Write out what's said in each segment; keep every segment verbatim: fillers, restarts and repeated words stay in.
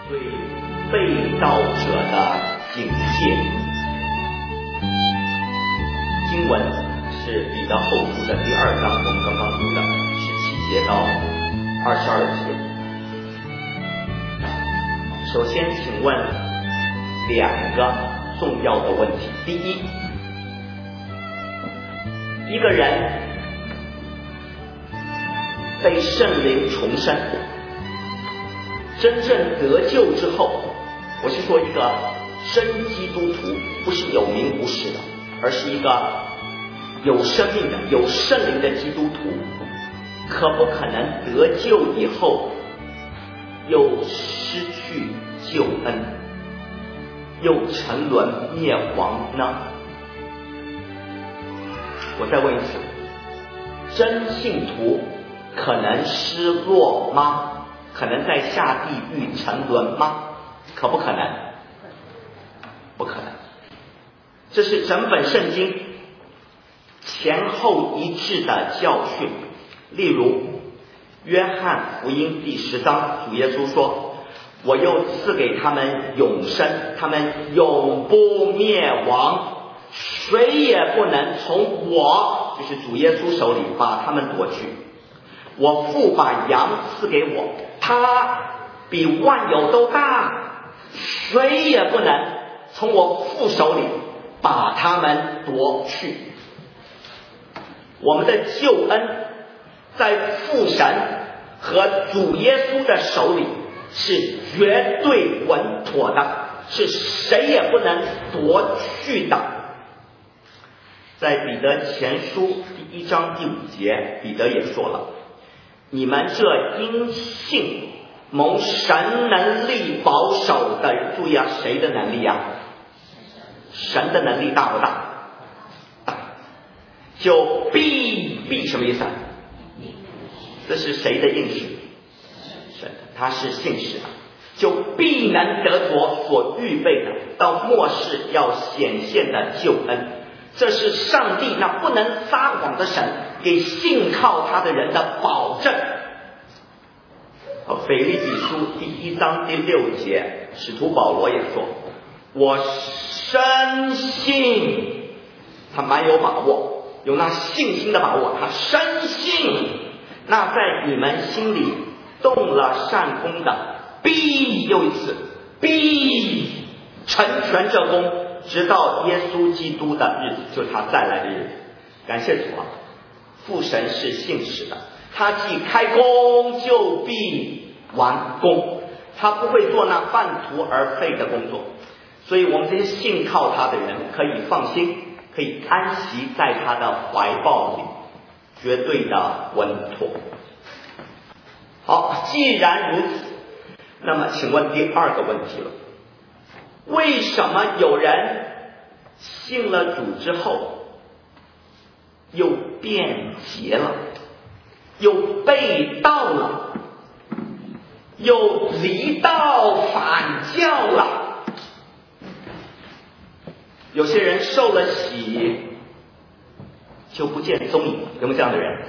对被盗者的警戒。经文是彼得后书的第二章，我们刚刚读的十七节到二十二节。首先请问两个重要的问题。第一，一个人被圣灵重生，真正得救之后，我是说一个真基督徒，不是有名无实的，而是一个有生命的有圣灵的基督徒，可不可能得救以后又失去救恩，又沉沦灭亡呢？我再问一次，真信徒可能失落吗？可能在下地狱沉沦吗？可不可能？不可能。这是整本圣经前后一致的教训。例如约翰福音第十章，主耶稣说，我又赐给他们永生，他们永不灭亡，谁也不能从我，就是主耶稣手里把他们夺去。我父把羊赐给我，他比万有都大，谁也不能从我父手里把他们夺去。我们的救恩在父神和主耶稣的手里是绝对稳妥的，是谁也不能夺去的。在彼得前书第一章第五节，彼得也说了，你们这因信蒙神能力保守的人，注意啊，谁的能力啊？神的能力大不大？大，就必必什么意思啊？这是谁的应许？神的，他是信实的，就必能得着所预备的到末世要显现的救恩。这是上帝那不能撒谎的神给信靠他的人的保证。腓立比书第一章第六节，使徒保罗也说，我深信，他蛮有把握，有那信心的把握，他深信那在你们心里动了善功的，必又一次必成全这功，直到耶稣基督的日子，就是他再来的日子。感谢主啊，父神是信实的，他既开工就必完工，他不会做那半途而废的工作。所以我们这些信靠他的人可以放心，可以安息在他的怀抱里，绝对的稳妥。好，既然如此，那么请问第二个问题了，为什么有人信了主之后又变节了，又背道了，又离道反教了？有些人受了洗就不见踪影，有没有这样的人？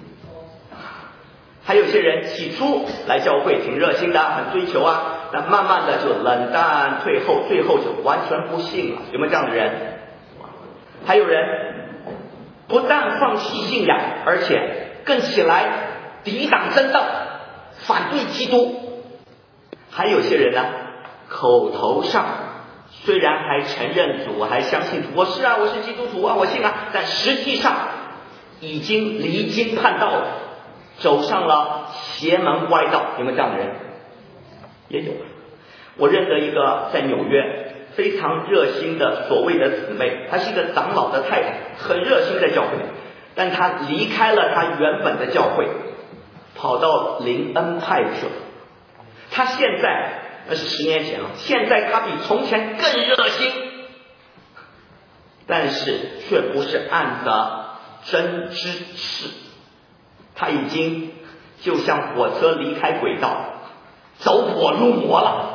还有些人起初来教会挺热心的，很追求啊，但慢慢的就冷淡退后，最后就完全不信了，有没有这样的人？还有人不但放弃信仰，而且更起来抵挡真道，反对基督。还有些人呢，口头上虽然还承认主，还相信主，我是啊，我是基督徒啊，我信啊，但实际上已经离经叛道了，走上了邪门歪道。有没有这样的人？也有。我认得一个在纽约非常热心的所谓的姊妹，她是一个长老的太太，很热心在教会，但她离开了她原本的教会，跑到灵恩派去了。她现在那是十年前了，现在她比从前更热心，但是却不是按着真知识，她已经就像火车离开轨道，走火入魔了。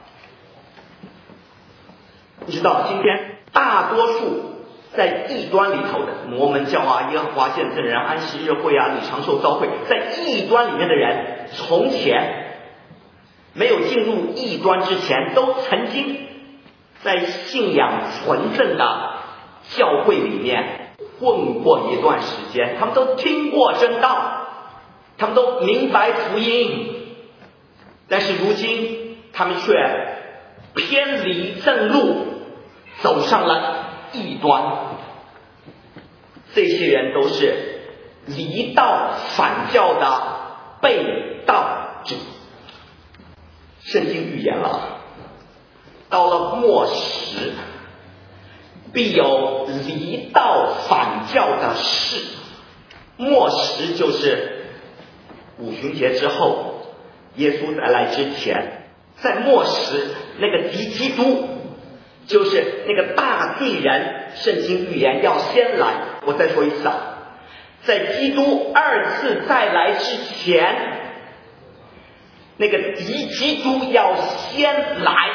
你知道今天大多数在异端里头的摩门教啊、耶和华见证人、安息日会啊、李长寿教会，在异端里面的人，从前没有进入异端之前，都曾经在信仰纯正的教会里面混过一段时间，他们都听过真道，他们都明白福音，但是如今他们却偏离正路，走上了异端。这些人都是离道反教的背道者。圣经预言了，到了末时必有离道反教的事。末时就是五旬节之后，耶稣再来之前，在末时那个敌基督，就是那个大罪人，圣经预言要先来。我再说一次啊，在基督二次再来之前，那个敌基督要先来。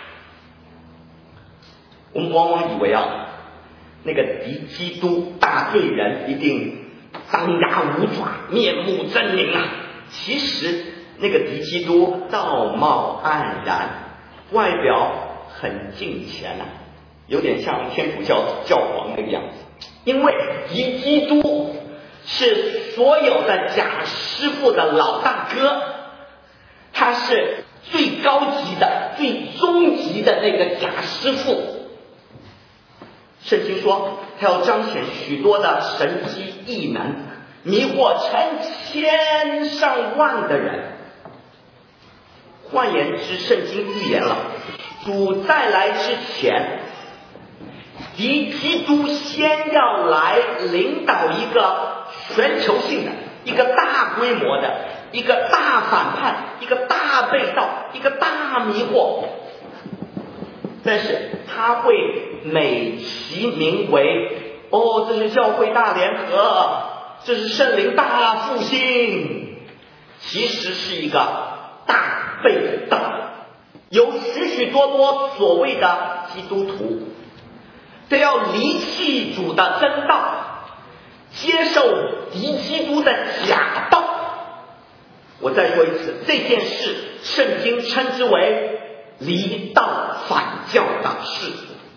我们往往以为啊，那个敌基督大罪人一定张牙舞爪，面目狰狞啊。其实那个敌基督道貌岸然，外表很敬虔啊，有点像天主教教皇那个样子。因为敌基督是所有的假师傅的老大哥，他是最高级的最终极的那个假师傅。圣经说他要彰显许多的神迹异能，迷惑成千上万的人。换言之，圣经预言了主再来之前，敌基督先要来领导一个全球性的、一个大规模的、一个大反叛、一个大背道、一个大迷惑。但是他会美其名为哦，这是教会大联合，这是圣灵大复兴，其实是一个大背道。有许许多多所谓的基督徒都要离弃主的真道，接受敌基督的假道。我再说一次，这件事圣经称之为离道反教的事。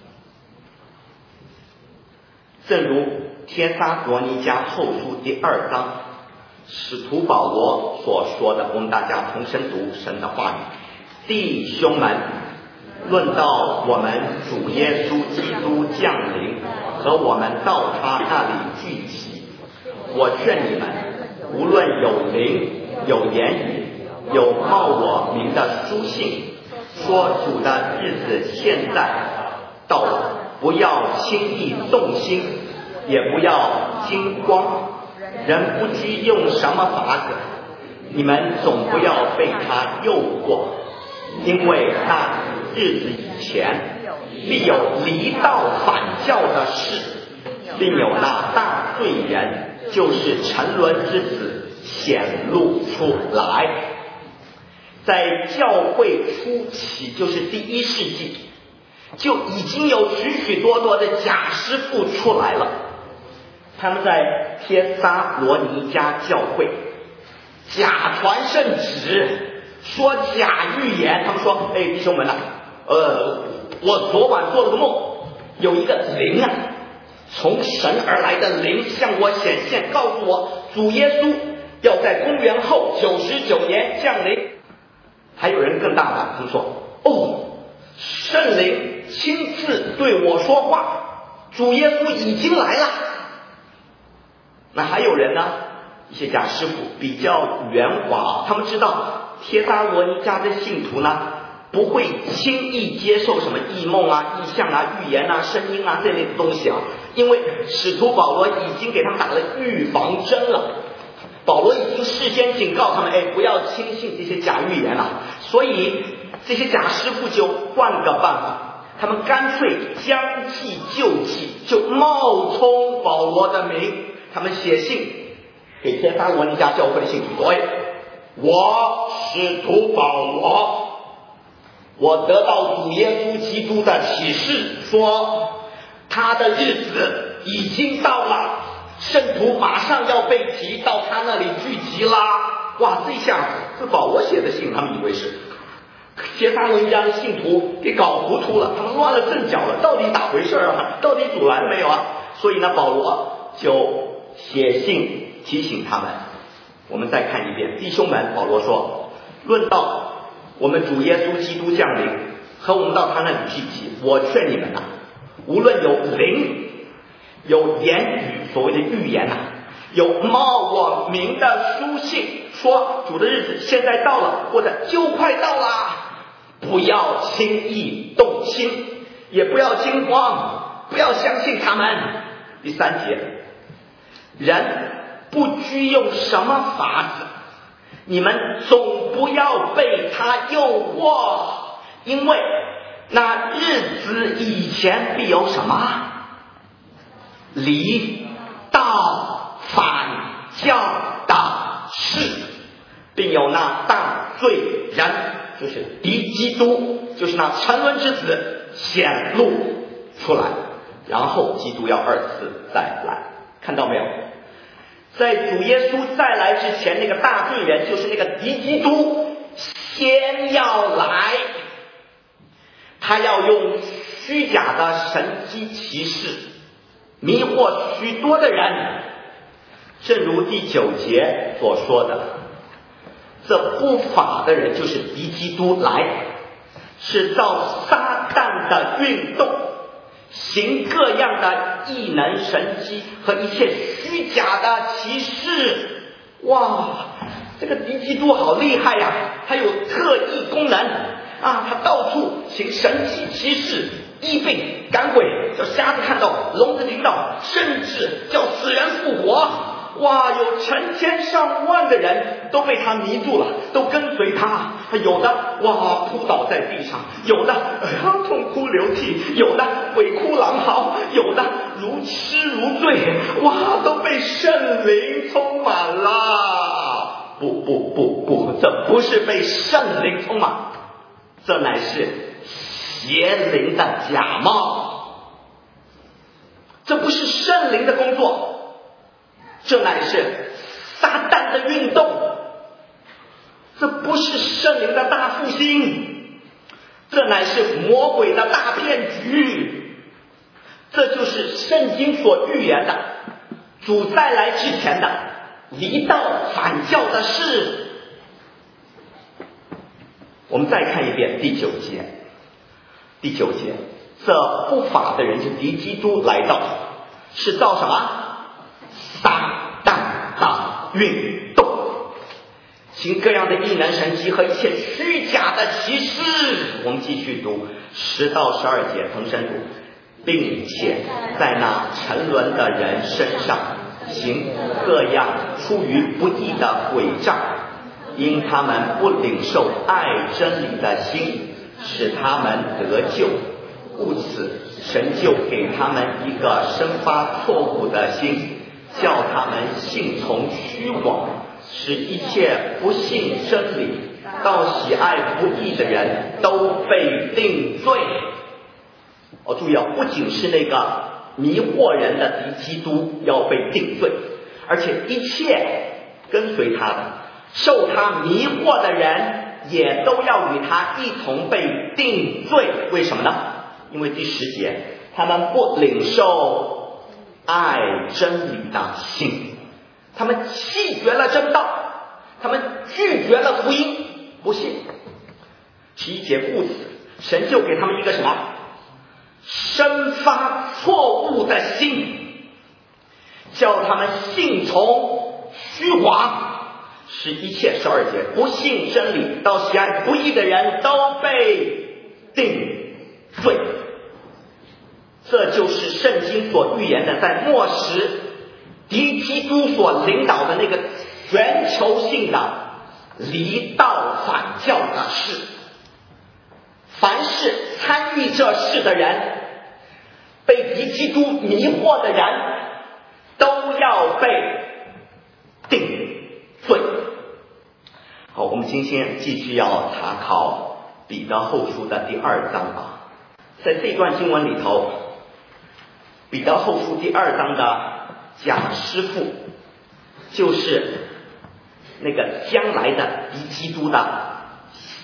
正如帖撒罗尼迦后书第二章使徒保罗所说的，我们大家同声读神的话语。弟兄们，论到我们主耶稣基督降临和我们到他那里聚集，我劝你们，无论有灵、有言语、有冒我名的书信，说主的日子现在到了，不要轻易动心，也不要惊慌，人不知用什么法子，你们总不要被他诱惑，因为那日子以前必有离道反教的事，并有那大罪人，就是沉沦之子显露出来。在教会初期，就是第一世纪，就已经有许许多多的假师傅出来了。他们在帖撒罗尼迦教会假传圣旨，说假预言。他们说，哎，弟兄们啊，呃，我昨晚做了个梦，有一个灵啊，从神而来的灵向我显现，告诉我主耶稣要在公元后九十九年降临。还有人更大胆，他们说，哦，圣灵亲自对我说话，主耶稣已经来了。那还有人呢，一些假师傅比较圆滑，他们知道帖撒罗尼迦的信徒呢，不会轻易接受什么异梦啊、异象啊、预言啊、声音啊这类的东西啊，因为使徒保罗已经给他们打了预防针了。保罗已经事先警告他们，哎，不要轻信这些假预言了。所以这些假师傅就换个办法，他们干脆将计就计，就冒充保罗的名，他们写信给帖撒罗尼迦教会的信徒说，哎，我使徒保罗，我得到主耶稣基督的启示，说他的日子已经到了，圣徒马上要被提到他那里聚集啦。哇，这下这保罗写的信他们以为是帖撒罗尼迦的信徒给搞糊涂了，他们乱了阵脚了，到底咋回事啊？到底阻拦没有啊？所以呢，保罗就写信提醒他们。我们再看一遍，弟兄们，保罗说，论到我们主耶稣基督降临和我们到他那里去集，我劝你们啊，无论有灵，有言语，所谓的预言啊，有冒我名的书信，说主的日子现在到了，或者就快到了，不要轻易动心，也不要惊慌，不要相信他们。第三节，人不拘用什么法子，你们总不要被他诱惑，因为那日子以前必有什么离道反教的事，并有那大罪人，就是敌基督，就是那沉沦之子显露出来，然后基督要二次再来。看到没有？在主耶稣再来之前，那个大罪人就是那个敌基督先要来，他要用虚假的神迹奇事迷惑许多的人，正如第九节所说的，这不法的人就是敌基督来，是照撒旦的运动，行各样的异能神迹和一切虚假的奇事。哇，这个敌基督好厉害呀，他有特异功能啊，他到处行神迹奇事，医病赶鬼，叫瞎子看到，聋子听到，甚至叫死人复活。哇，有成千上万的人都被他迷住了，都跟随他，有的哇扑倒在地上，有的哎呀痛哭流涕，有的鬼哭狼嚎，有的如痴如醉，哇都被圣灵充满了。不不不不，这不是被圣灵充满，这乃是邪灵的假冒，这不是圣灵的工作，这乃是撒旦的运动，这不是圣灵的大复兴，这乃是魔鬼的大骗局。这就是圣经所预言的主再来之前的离道反教的事。我们再看一遍第九节，第九节，这不法的人就敌基督来到，是照什么？撒旦的运动，行各样的异能神迹和一切虚假的奇事。我们继续读十到十二节，同声读，并且在那沉沦的人身上行各样出于不义的诡诈，因他们不领受爱真理的心，使他们得救，故此神就给他们一个生发错误的心，叫他们信从虚妄，使一切不信真理到喜爱不义的人都被定罪。哦，注意啊，不仅是那个迷惑人的敌基督要被定罪，而且一切跟随他的受他迷惑的人也都要与他一同被定罪。为什么呢？因为第十节，他们不领受爱真理的心，他们弃绝了真道，他们拒绝了福音，不信。十一节，故此神就给他们一个什么？生发错误的心，叫他们信从虚谎，使一切十二节不信真理到喜爱不义的人都被定罪。这就是圣经所预言的，在末时敌基督所领导的那个全球性的离道反教的事。凡是参与这事的人，被敌基督迷惑的人，都要被定罪。好，我们今天继续要查考彼得后书的第二章啊。在这段经文里头，彼得后书第二章的假师傅，就是那个将来的敌基督的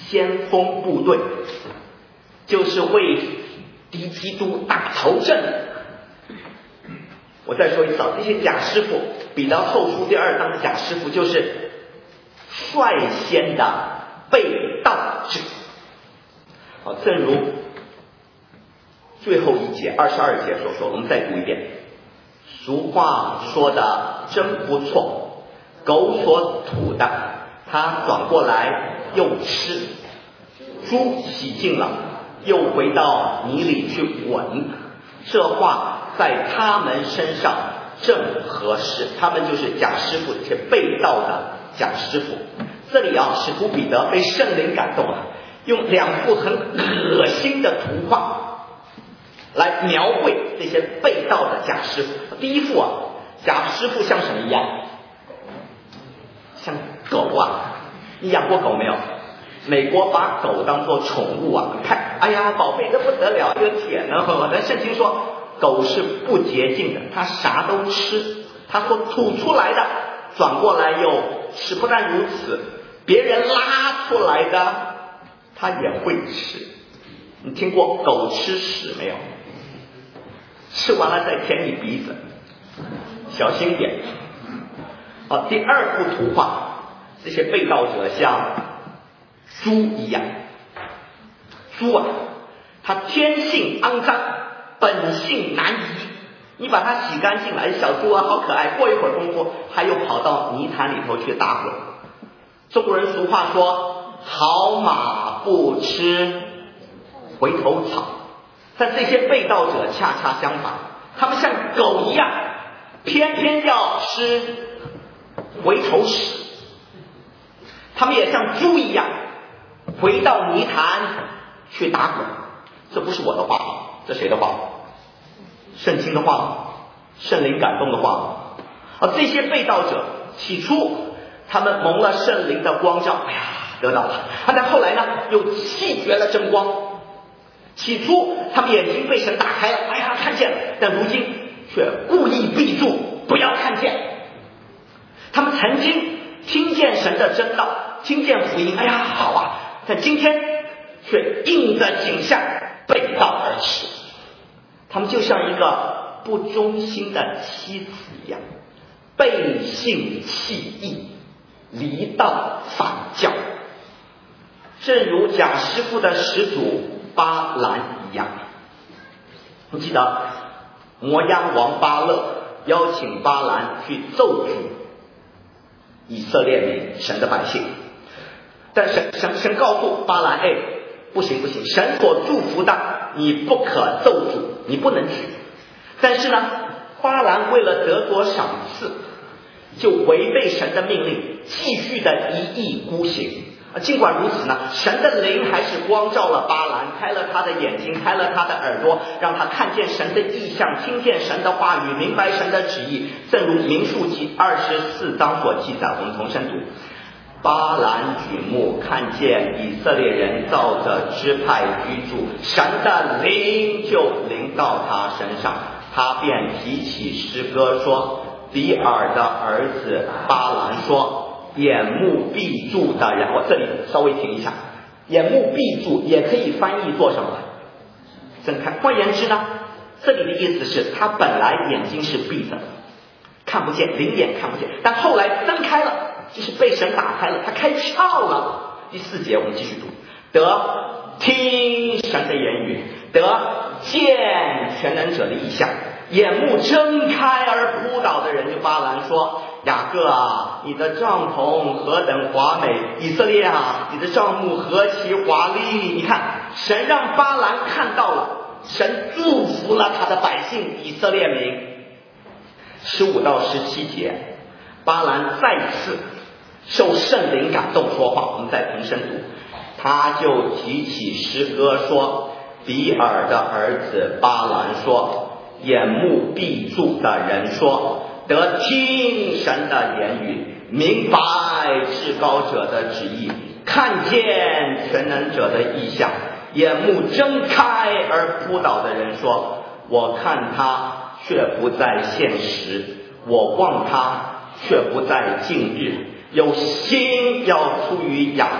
先锋部队，就是为敌基督打头阵。我再说一次，这些假师傅，彼得后书第二章的假师傅，就是率先的被盗者。好，正如最后一节二十二节所说，我们再读一遍。俗话说的真不错，狗所吐的，它转过来又吃；猪洗净了，又回到泥里去闻。这话在他们身上正合适，他们就是假师傅，这些被盗的假师傅。这里啊，使徒彼得被圣灵感动了，用两幅很恶心的图画来描绘这些被盗的假师傅。第一幅啊，假师傅像什么一样？像狗啊！你养过狗没有？美国把狗当作宠物啊，看，哎呀，宝贝的不得了，又舔了。但圣经说，狗是不洁净的，它啥都吃，它所吐出来的转过来又吃。不但如此，别人拉出来的它也会吃。你听过狗吃屎没有？吃完了再舔你鼻子，小心点。好，第二幅图画，这些被盗者像猪一样。猪啊，它天性肮脏，本性难移。你把它洗干净了，小猪啊，好可爱。过一会儿功夫，它又跑到泥潭里头去打滚。中国人俗话说，好马不吃回头草。但这些被盗者恰恰相反，他们像狗一样，偏偏要吃回头屎。他们也像猪一样，回到泥潭去打滚。这不是我的话，这谁的话？圣经的话，圣灵感动的话。而这些被盗者起初他们蒙了圣灵的光照，哎呀，得到了。但后来呢，又弃绝了真光。起初他们眼睛被神打开了，哎呀，看见了。但如今却故意闭住，不要看见。他们曾经听见神的真道，听见福音，哎呀，好啊。但今天却应着景象背道而驰。他们就像一个不忠心的妻子一样，背信弃义，离道反教。正如假师傅的始祖巴兰一样。我记得摩押王巴勒邀请巴兰去咒诅以色列民，神的百姓。但神神神告诉巴兰，哎，不行不行，神所祝福的你不可咒诅，你不能举。但是呢，巴兰为了得着赏赐，就违背神的命令，继续的一意孤行。尽管如此呢，神的灵还是光照了巴兰，开了他的眼睛，开了他的耳朵，让他看见神的意象，听见神的话语，明白神的旨意。正如民数记二十四章所记载，我们同声读。巴兰举目看见以色列人照着支派居住，神的灵就临到他身上，他便提起诗歌说，比尔的儿子巴兰说，眼目闭住的人，我这里稍微停一下，眼目闭住也可以翻译做什么？睁开。换言之呢，这里的意思是他本来眼睛是闭着的，看不见，灵眼看不见，但后来睁开了，就是被神打开了，他开窍了。第四节我们继续读，得听神的言语，得见全能者的意象，眼目睁开而扑倒的人，就巴兰说，雅各啊，你的帐篷何等华美，以色列啊，你的帐幕何其华丽。你看，神让巴兰看到了，神祝福了他的百姓以色列民。十五到十七节，巴兰再次受圣灵感动说话，我们再同声读。他就提起诗歌说，比尔的儿子巴兰说，眼目闭住的人说，得听神的言语，明白至高者的旨意，看见全能者的意象。眼目睁开而扑倒的人说，我看他却不在现实，我望他却不在近日。有心要出于雅各，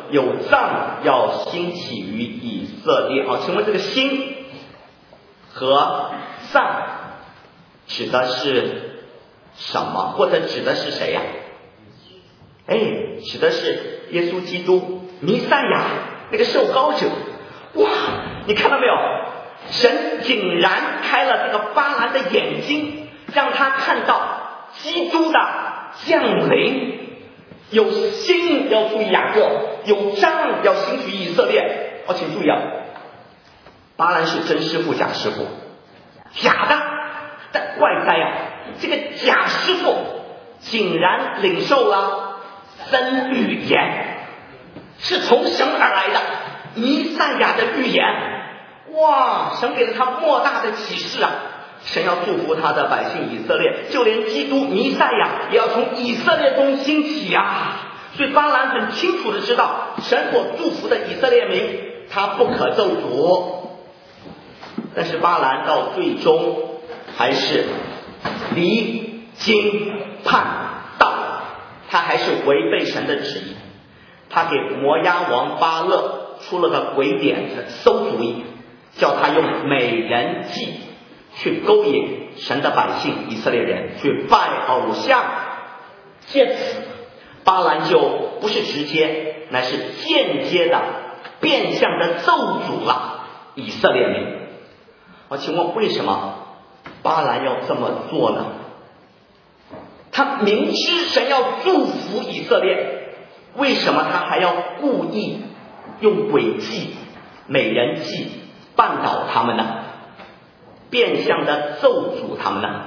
有杖要兴起于以色列。好，请问这个兴和杖指的是什么，或者指的是谁呀、啊？哎，指的是耶稣基督弥赛亚，那个受膏者。哇，你看到没有？神竟然开了这个巴兰的眼睛，让他看到基督的降临。有星要注意雅各，有杖要兴起以色列。哦，请注意啊，巴兰是真师傅假师傅？假的。但怪哉啊，这个假师傅竟然领受了真预言，是从神而来的弥赛亚的预言。哇，神给了他莫大的启示啊！神要祝福他的百姓以色列，就连基督弥赛亚也要从以色列中兴起啊！所以巴兰很清楚的知道，神所祝福的以色列民，他不可咒诅。但是巴兰到最终还是离经叛道，他还是违背神的旨意。他给摩押王巴勒出了个鬼点子，馊主意，叫他用美人计去勾引神的百姓以色列人去拜偶像，借此巴兰就不是直接，乃是间接的变相的咒诅了以色列民。好，请问为什么巴兰要这么做呢？他明知神要祝福以色列，为什么他还要故意用诡计、美人计绊倒他们呢？变相的咒诅他们呢？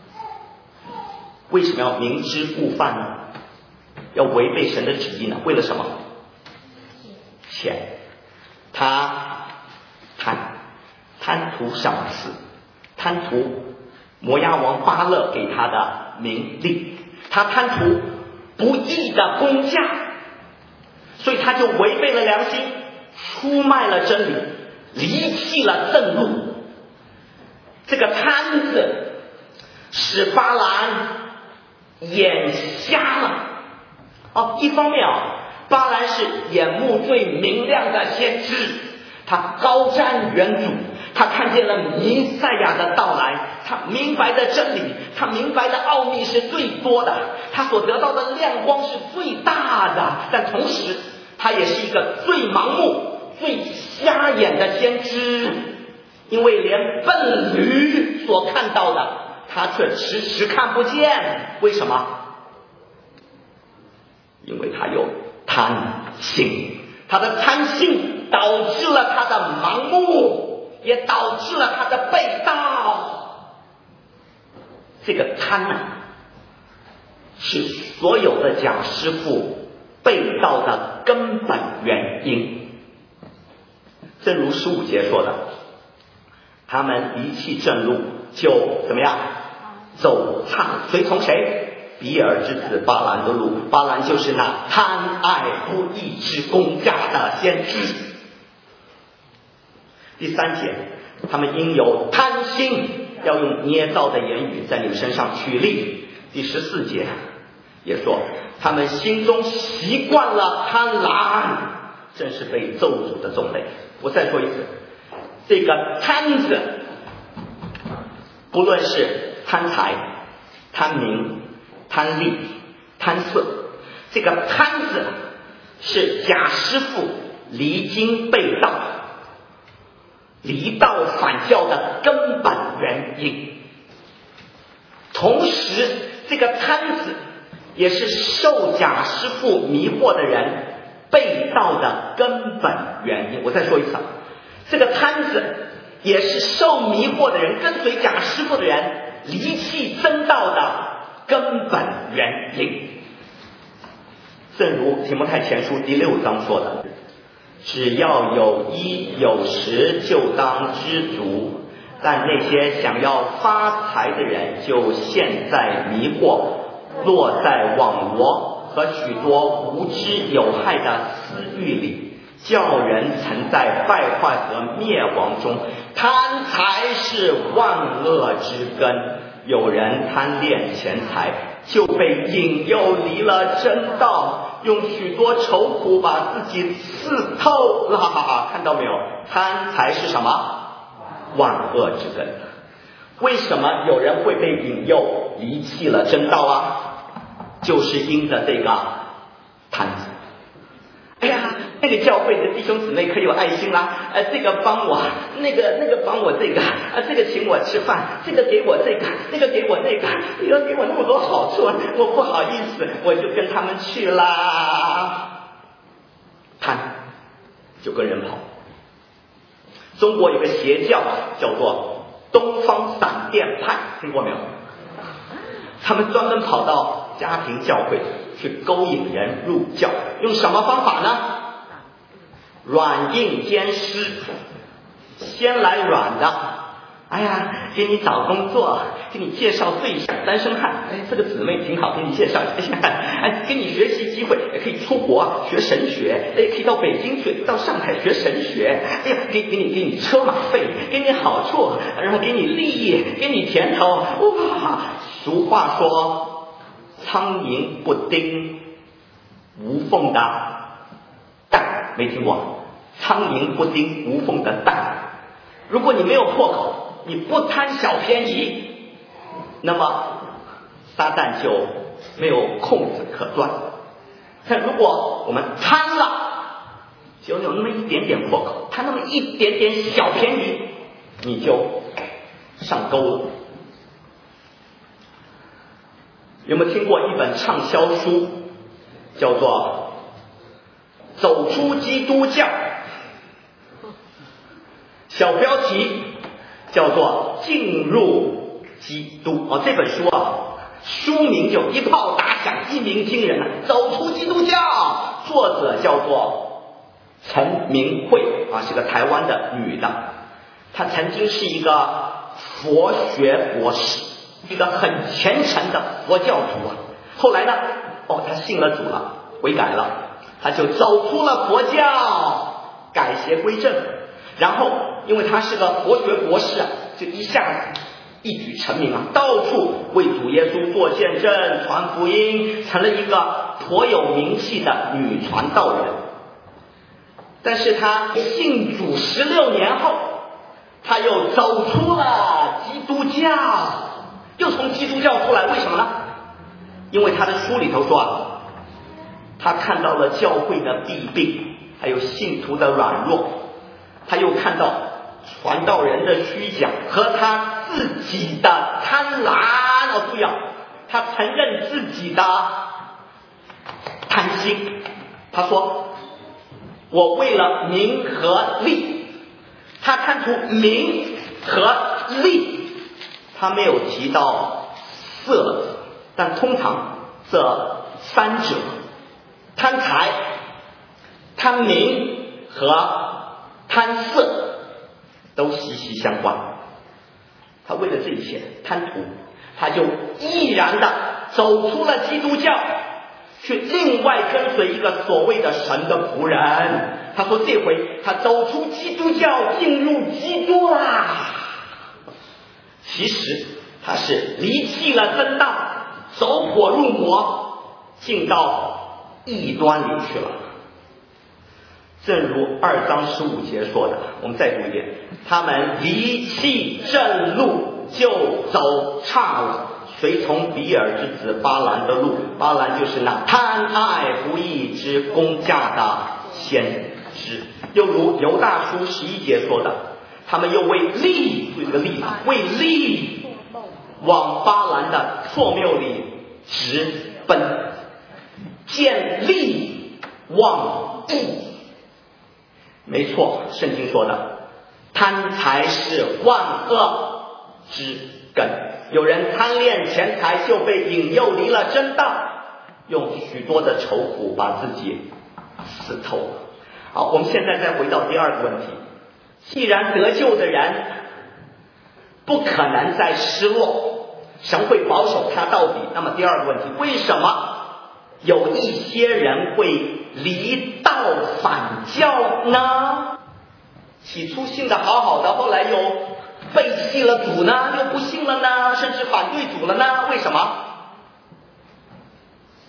为什么要明知故犯呢？要违背神的旨意呢？为了什么？钱。他贪贪图赏赐，贪图摩押王巴勒给他的名利，他贪图不义的工价，所以他就违背了良心，出卖了真理，离弃了正路。这个贪字使巴兰眼瞎了。哦，一方面啊，巴兰是眼目最明亮的先知，他高瞻远瞩，他看见了弥赛亚的到来，他明白的真理，他明白的奥秘是最多的，他所得到的亮光是最大的。但同时他也是一个最盲目最瞎眼的先知，因为连笨驴所看到的他却迟迟看不见。为什么？因为他有贪心，他的贪心导致了他的盲目，也导致了他的背道。这个贪呢、啊，是所有的假师傅背道的根本原因。正如十五节说的，他们离弃正路，就怎么样？走差随从谁？比尔之子巴兰的路。巴兰就是那贪爱不义之工价的先知。第三节，他们因有贪心，要用捏造的言语在你们身上取利。第十四节也说，他们心中习惯了贪婪，正是被咒诅的种类。我再说一次，这个贪字，不论是贪财、贪名、贪利、贪色，这个贪字是假师傅离经背道、离道反教的根本原因。同时这个贪字也是受假师傅迷惑的人背道的根本原因。我再说一次，这个贪字也是受迷惑的人跟随假师傅的人离弃真道的根本原因。正如提摩太前书第六章说的，只要有衣有食就当知足，但那些想要发财的人就陷在迷惑，落在网罗和许多无知有害的私欲里，叫人曾在败坏和灭亡中。贪财是万恶之根，有人贪恋钱财，就被引诱离了真道， 用许多愁苦把自己刺透了。哈哈，看到没有？贪财是什么？万恶之根。为什么有人会被引诱离弃了真道啊？就是因着这个贪字。哎呀，那个教会的弟兄姊妹可有爱心啦，呃，这个帮我，那个那个帮我这个，呃，这个请我吃饭，这个给我这个，那个给我那个，你要给我那么多好处，我不好意思，我就跟他们去啦。贪，就跟人跑。中国有个邪教叫做东方闪电派，听过没有？他们专门跑到家庭教会去勾引人入教，用什么方法呢？软硬兼施，先来软的，哎呀，给你找工作，给你介绍对象，单身汉，哎，这个姊妹挺好，给你介绍一下，哎，给你学习机会，可以出国学神学，哎，可以到北京去，到上海学神学，哎呀，给给你给你车马费，给你好处，然后给你利益，给你甜头，哇！俗话说，苍蝇不叮无缝的蛋，没听过？苍蝇不叮无缝的蛋。如果你没有破口，你不贪小便宜，那么撒旦就没有空子可钻。但如果我们贪了，就有那么一点点破口，贪那么一点点小便宜，你就上钩了。有没有听过一本畅销书，叫做《走出基督教》？小标题叫做《进入基督》哦，这本书啊，书名就一炮打响，一鸣惊人啊！走出基督教，作者叫做陈明慧啊，是个台湾的女的，她曾经是一个佛学博士，一个很虔诚的佛教徒啊。后来呢，哦，她信了主了，悔改了，她就走出了佛教，改邪归正。然后，因为她是个佛学博士啊，就一下子一举成名啊，到处为主耶稣做见证、传福音，成了一个颇有名气的女传道人。但是她信主十六年后，她又走出了基督教，又从基督教出来，为什么呢？因为她的书里头说啊，她看到了教会的弊病，还有信徒的软弱，她又看到传道人的虚假和他自己的贪婪。哦，注意啊，他承认自己的贪心。他说：“我为了名和利。”他看出名和利，他没有提到色，但通常这三者，贪财、贪名和贪色，都息息相关。他为了这一切贪图，他就毅然的走出了基督教，去另外跟随一个所谓的神的仆人。他说这回他走出基督教，进入基督啦。其实他是离弃了真道，走火入魔，进到异端里去了。正如二章十五节说的，我们再读一遍，他们离弃正路，就走岔了，随从比尔之子巴兰的路。巴兰就是那贪爱不义之工价的先知。又如犹大书十一节说的，他们又为利，注意这个利，为利往巴兰的错谬里直奔，见利忘义。没错，圣经说的，贪财是万恶之根。有人贪恋钱财，就被引诱离了真道，用许多的愁苦把自己刺透了。好，我们现在再回到第二个问题，既然得救的人不可能再失落，神会保守他到底，那么第二个问题，为什么有一些人会离道反教呢？起初信的好好的，后来又背弃了主呢，又不信了呢，甚至反对主了呢？为什么？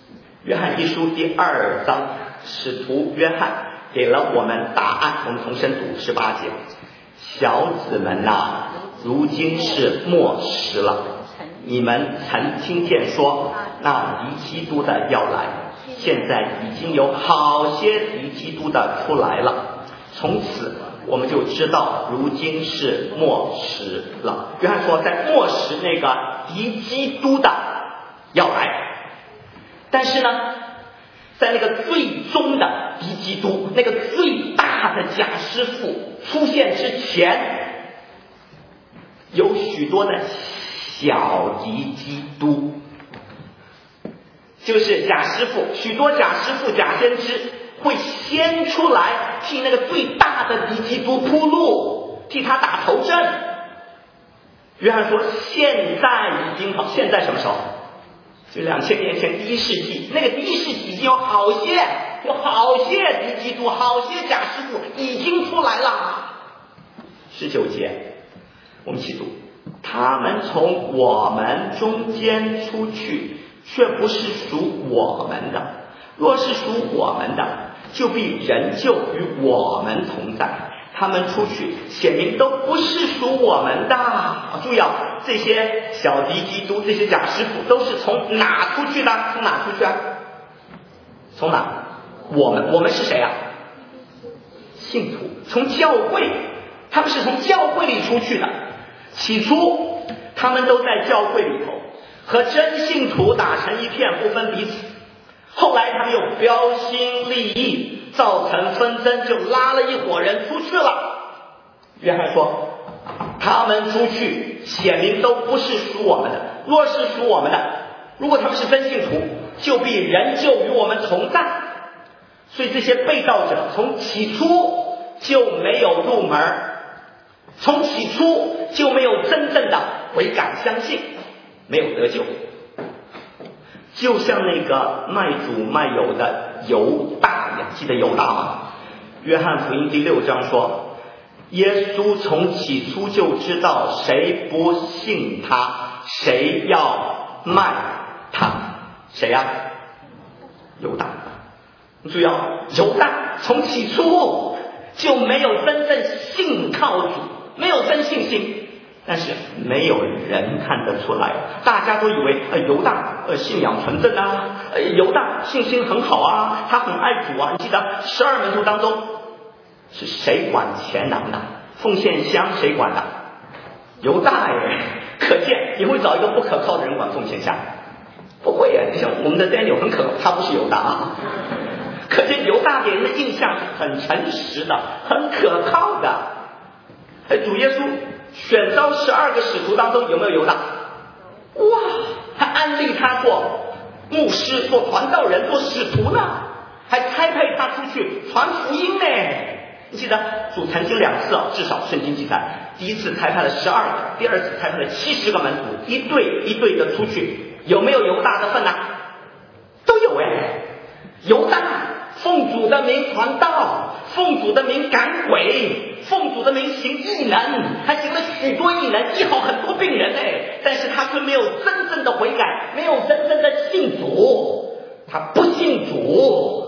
约翰一书第二章，使徒约翰给了我们答案。我们重新读十八节：小子们呐、啊，如今是末时了。你们曾听见说，那敌基督的要来，现在已经有好些敌基督的出来了。从此我们就知道，如今是末时了。约翰说，在末时那个敌基督的要来。但是呢，在那个最终的敌基督，那个最大的假师傅出现之前，有许多的小敌基督，就是假师傅，许多假师傅、假先知会先出来替那个最大的敌基督铺路，替他打头阵。约翰说，现在已经好，现在什么时候？就两千年前第一世纪，那个第一世纪已经有好些有好些敌基督，好些假师傅已经出来了。十九节，我们一起读：他们从我们中间出去，却不是属我们的；若是属我们的，就必仍旧与我们同在。他们出去显明都不是属我们的。注意啊，这些小敌基督，这些假师傅都是从哪出去的？从哪出去啊？从哪？我们，我们是谁啊？信徒，从教会，他们是从教会里出去的。起初他们都在教会里头和真信徒打成一片，不分彼此。后来他们又标新立异，造成纷争，就拉了一伙人出去了。约翰说，他们出去显明都不是属我们的，若是属我们的，如果他们是真信徒，就必仍旧与我们同在。所以这些被盗者从起初就没有入门，从起初就没有真正的悔改相信，没有得救。就像那个卖主卖友的犹大呀，记得犹大吗？约翰福音第六章说，耶稣从起初就知道谁不信他，谁要卖他。谁呀、啊？犹大。注意啊，犹大从起初就没有真正信靠主，没有真信心。但是没有人看得出来，大家都以为呃犹大呃信仰纯正啊，呃犹大信心很好啊，他很爱主啊。你记得十二门徒当中是谁管钱囊的？奉献箱谁管的？犹大耶。可见你会找一个不可靠的人管奉献箱？不会呀，像我们的 Daniel 很可靠，他不是犹大啊。可见犹大给人的印象是很诚实的，很可靠的。哎，主耶稣选召十二个使徒当中有没有犹大？哇，还安利他做牧师、做传道人、做使徒呢，还差派他出去传福音呢。你记得主曾经两次哦，至少圣经记载，第一次差派了十二个，第二次差派了七十个门徒，一队一队的出去，有没有犹大的份呢？都有哎。犹大奉主的名传道，奉主的名赶鬼，奉主的名行异能，还行了许多异能，医好很多病人哎，但是他却没有真正的悔改，没有真正的信主，他不信主。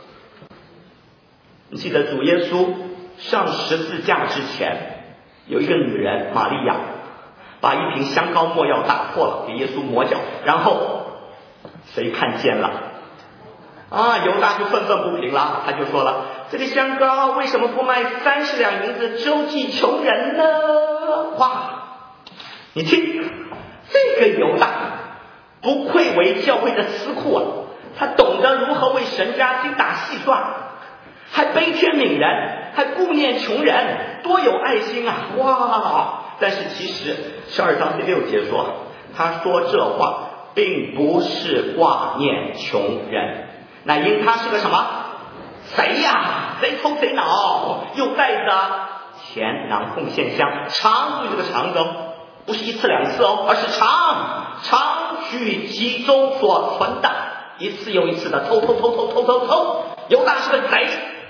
你记得主耶稣上十字架之前，有一个女人玛利亚把一瓶香膏没药打破了，给耶稣抹脚，然后谁看见了啊？犹大就愤愤不平了，他就说了，这个香膏为什么不卖三十两银子周济穷人呢？哇，你听，这个犹大不愧为教会的司库啊，他懂得如何为神家精打细算，还悲天悯人，还顾念穷人，多有爱心啊！哇！但是其实十二章第六节说，他说这话并不是挂念穷人，乃因他是个什么？贼呀、啊！贼头贼脑，又带着钱囊奉献箱，常注意这个常字哦，不是一次两次哦，而是常常取其中所存的，一次又一次的偷偷偷偷偷偷偷。犹大是个贼，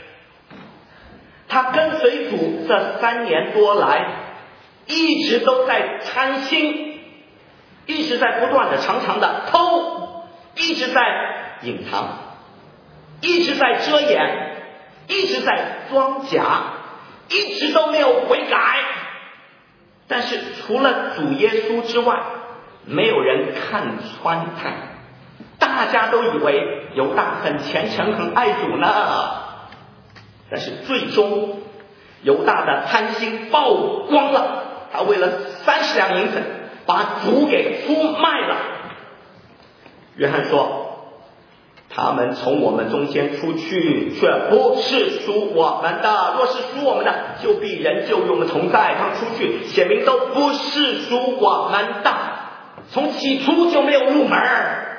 他跟随主这三年多来，一直都在贪心，一直在不断的常常的偷，一直在隐藏，一直在遮掩，一直在装假，一直都没有悔改。但是除了主耶稣之外，没有人看穿他，大家都以为犹大很虔诚很爱主呢。但是最终犹大的贪心曝光了，他为了三十两银子把主给出卖了。约翰说，他们从我们中间出去，却不是属我们的，若是属我们的，就必仍旧与我们同在。他们出去显明都不是属我们的，从起初就没有入门。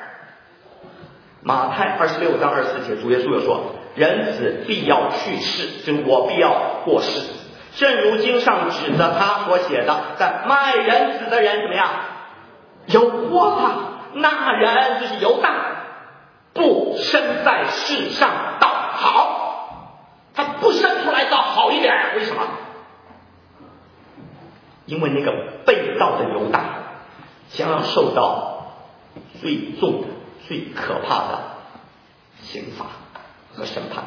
马太二十六章二十四节，主耶稣有说，人子必要去世，就是我必要过世，正如经上指着他所写的，在卖人子的人怎么样？有祸了。那人就是犹大，不生在世上倒好，他不生出来倒好一点。为什么？因为那个被盗的犹大将要受到最重的最可怕的刑罚和审判。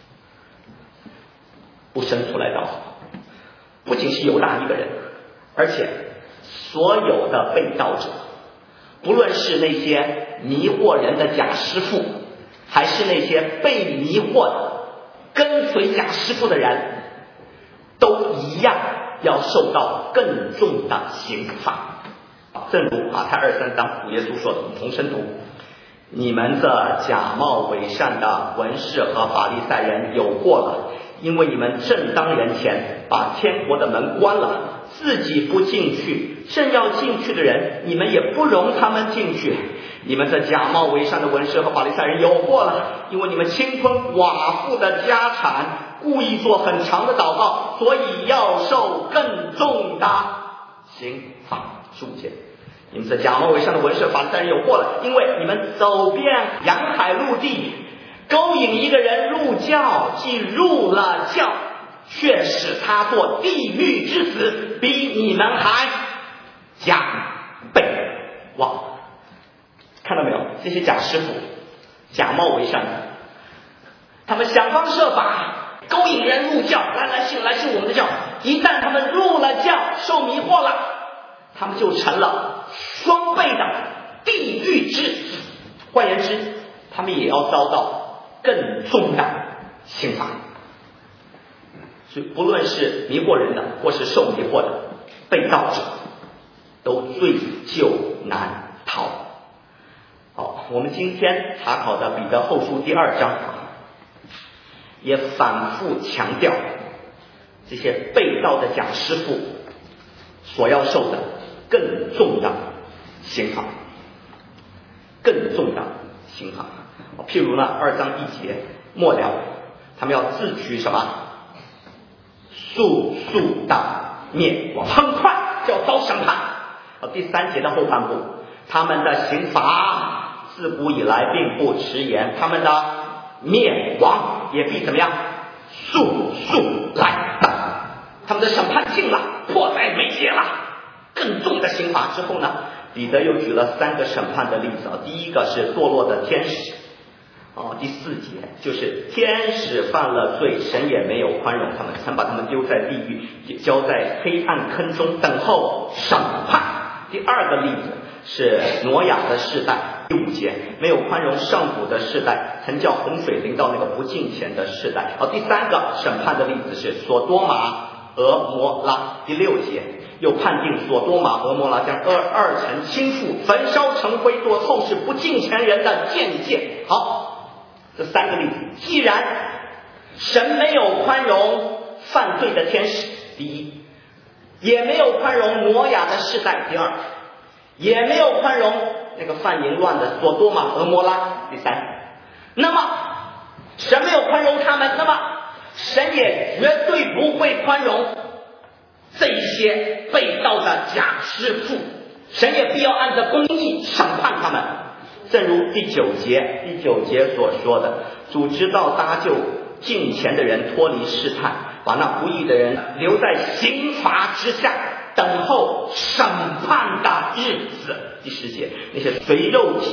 不生出来倒好，不仅是犹大一个人，而且所有的被盗者，不论是那些迷惑人的假师傅，还是那些被迷惑的跟随假师傅的人，都一样要受到更重的刑罚。正如马太二三章主耶稣说的，同声读，你们这假冒伪善的文士和法利赛人有祸了，因为你们正当人前把天国的门关了，自己不进去，正要进去的人你们也不容他们进去。你们这假冒伪善的文士和法利赛人有祸了，因为你们侵吞寡妇的家产，故意做很长的祷告，所以要受更重的刑罚。十五节，你们这假冒伪善的文士和法利赛人有祸了，因为你们走遍洋海陆地，勾引一个人入教，既入了教，却使他做地狱之子，比你们还加倍。哇，看到没有？这些假师傅假冒伪善的，他们想方设法勾引人入教，来来信来信我们的教。一旦他们入了教，受迷惑了，他们就成了双倍的地狱之子。换言之，他们也要遭到更重的刑罚。所以不论是迷惑人的或是受迷惑的被盗者，都罪咎难逃。好，我们今天查考的彼得后书第二章也反复强调这些被盗的假师傅所要受的更重的刑罚，更重的刑罚。譬如呢，二章一节末了，他们要自取什么？速速的灭亡，很快就要遭审判。第三节的后半部，他们的刑罚自古以来并不迟延，他们的灭亡也必怎么样？速速来到。他们的审判近了，迫在眉睫了。更重的刑罚之后呢，彼得又举了三个审判的例子。第一个是堕落的天使。哦，第四节就是天使犯了罪，神也没有宽容他们，曾把他们丢在地狱，交在黑暗坑中等候审判。第二个例子是挪亚的世代，第五节没有宽容上古的世代，曾叫洪水临到那个不敬虔的世代。哦，第三个审判的例子是所多玛俄摩拉，第六节又判定所多玛俄摩拉将二二城倾覆，焚烧成灰，做后世不敬虔人的鉴戒。好，这三个例子，既然神没有宽容犯罪的天使，第一，也没有宽容挪亚的世代，第二，也没有宽容那个犯淫乱的所多玛俄摩拉，第三，那么神没有宽容他们，那么神也绝对不会宽容这些被盗的假师傅，神也必要按照公义审判他们。正如第九节第九节所说的，主知道搭救敬虔的人脱离试探，把那不义的人留在刑罚之下，等候审判的日子。第十节，那些随肉体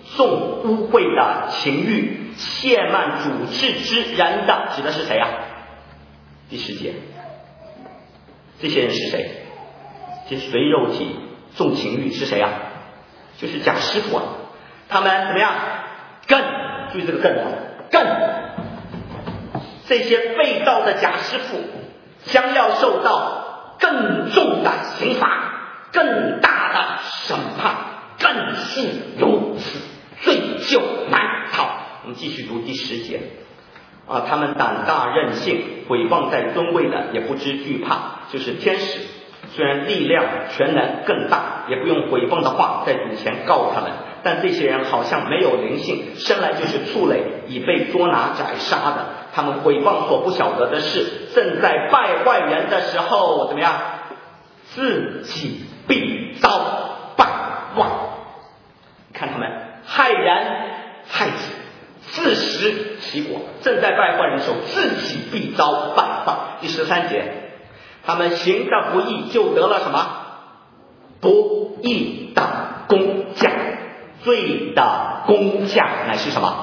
纵污秽的情欲，亵慢主治之人的，指的是谁啊？第十节，这些人是谁？这些随肉体纵情欲是谁啊？就是假师傅啊。他们怎么样？更注意这个更啊，更这些被盗的假师傅将要受到更重的刑罚，更大的审判，更是如此，罪咎难逃。我们继续读第十节啊，他们胆大任性，毁谤在尊位的也不知惧怕，就是天使，虽然力量全能更大，也不用毁谤的话在主前告他们，但这些人好像没有灵性，生来就是畜类，已被捉拿宰杀的。他们毁谤所不晓得的事，正在败坏人的时候怎么样？自己必遭败坏。看他们害人害己，自食其果，正在败坏人的时候，自己必遭败坏。第十三节，他们行的不义，就得了什么？不义的工价。罪的工价乃是什么？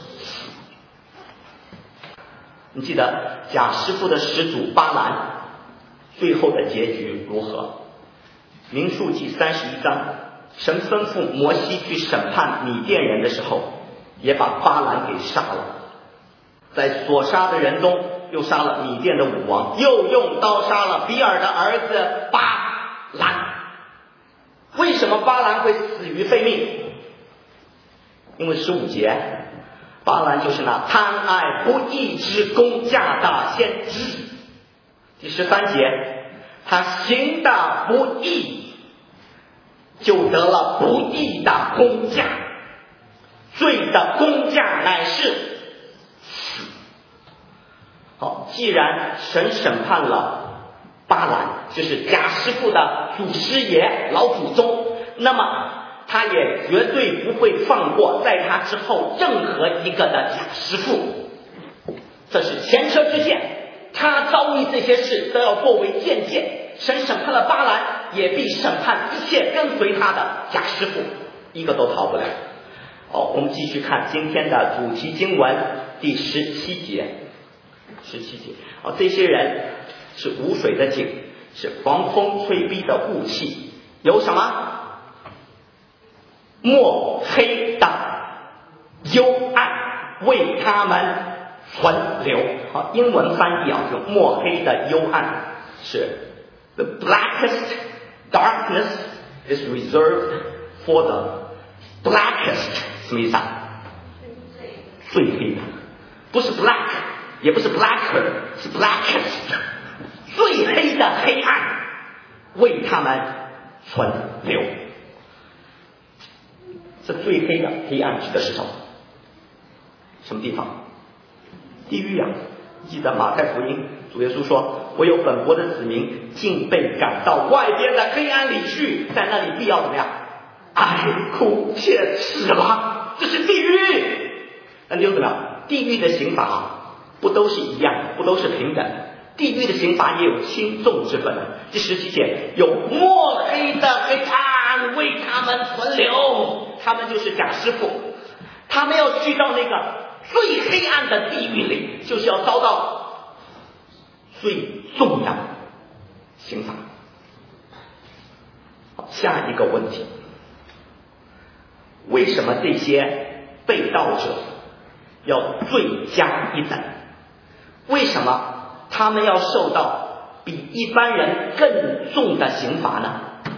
你记得假师傅的始祖巴兰最后的结局如何？民数记三十一章，神吩咐摩西去审判米甸人的时候，也把巴兰给杀了。在所杀的人中，又杀了米甸的武王，又用刀杀了比尔的儿子巴兰。为什么巴兰会死于非命？因为十五节，巴兰就是那贪爱不义之工价的先知。第十三节，他行的不义，就得了不义的工价，罪的工价乃是死。好，既然神审判了巴兰，就是假师傅的祖师爷老祖宗，那么他也绝对不会放过在他之后任何一个的假师傅，这是前车之鉴。他遭遇这些事都要作为见解，神审判了巴兰，也必审判一切跟随他的假师傅，一个都逃不了。好，我们继续看今天的主题经文第十七节。十七节，哦，这些人是无水的井，是狂风吹逼的雾气，有什么？墨黑的幽暗为他们存留。好，英文翻译啊，就墨黑的幽暗是 The blackest darkness is reserved for the blackest， 什么意思啊？最黑的，不是 black， 也不是 blacker， 是 blackest， 最黑的黑暗为他们存留。这最黑的黑暗指的是什么？什么地方？地狱啊！记得马太福音主耶稣说，唯有本国的子民竟被赶到外边的黑暗里去，在那里必要怎么样？哀哭切齿了，这是地狱。那你就怎么样？地狱的刑罚啊，不都是一样的，不都是平等的？地狱的刑罚也有轻重之分。第十七节，有墨黑的黑暗为他们存留，他们就是假师傅，他们要去到那个最黑暗的地狱里，就是要遭到最重的刑罚。下一个问题，为什么这些被盗者要罪加一等？为什么他们要受到比一般人更重的刑罚呢？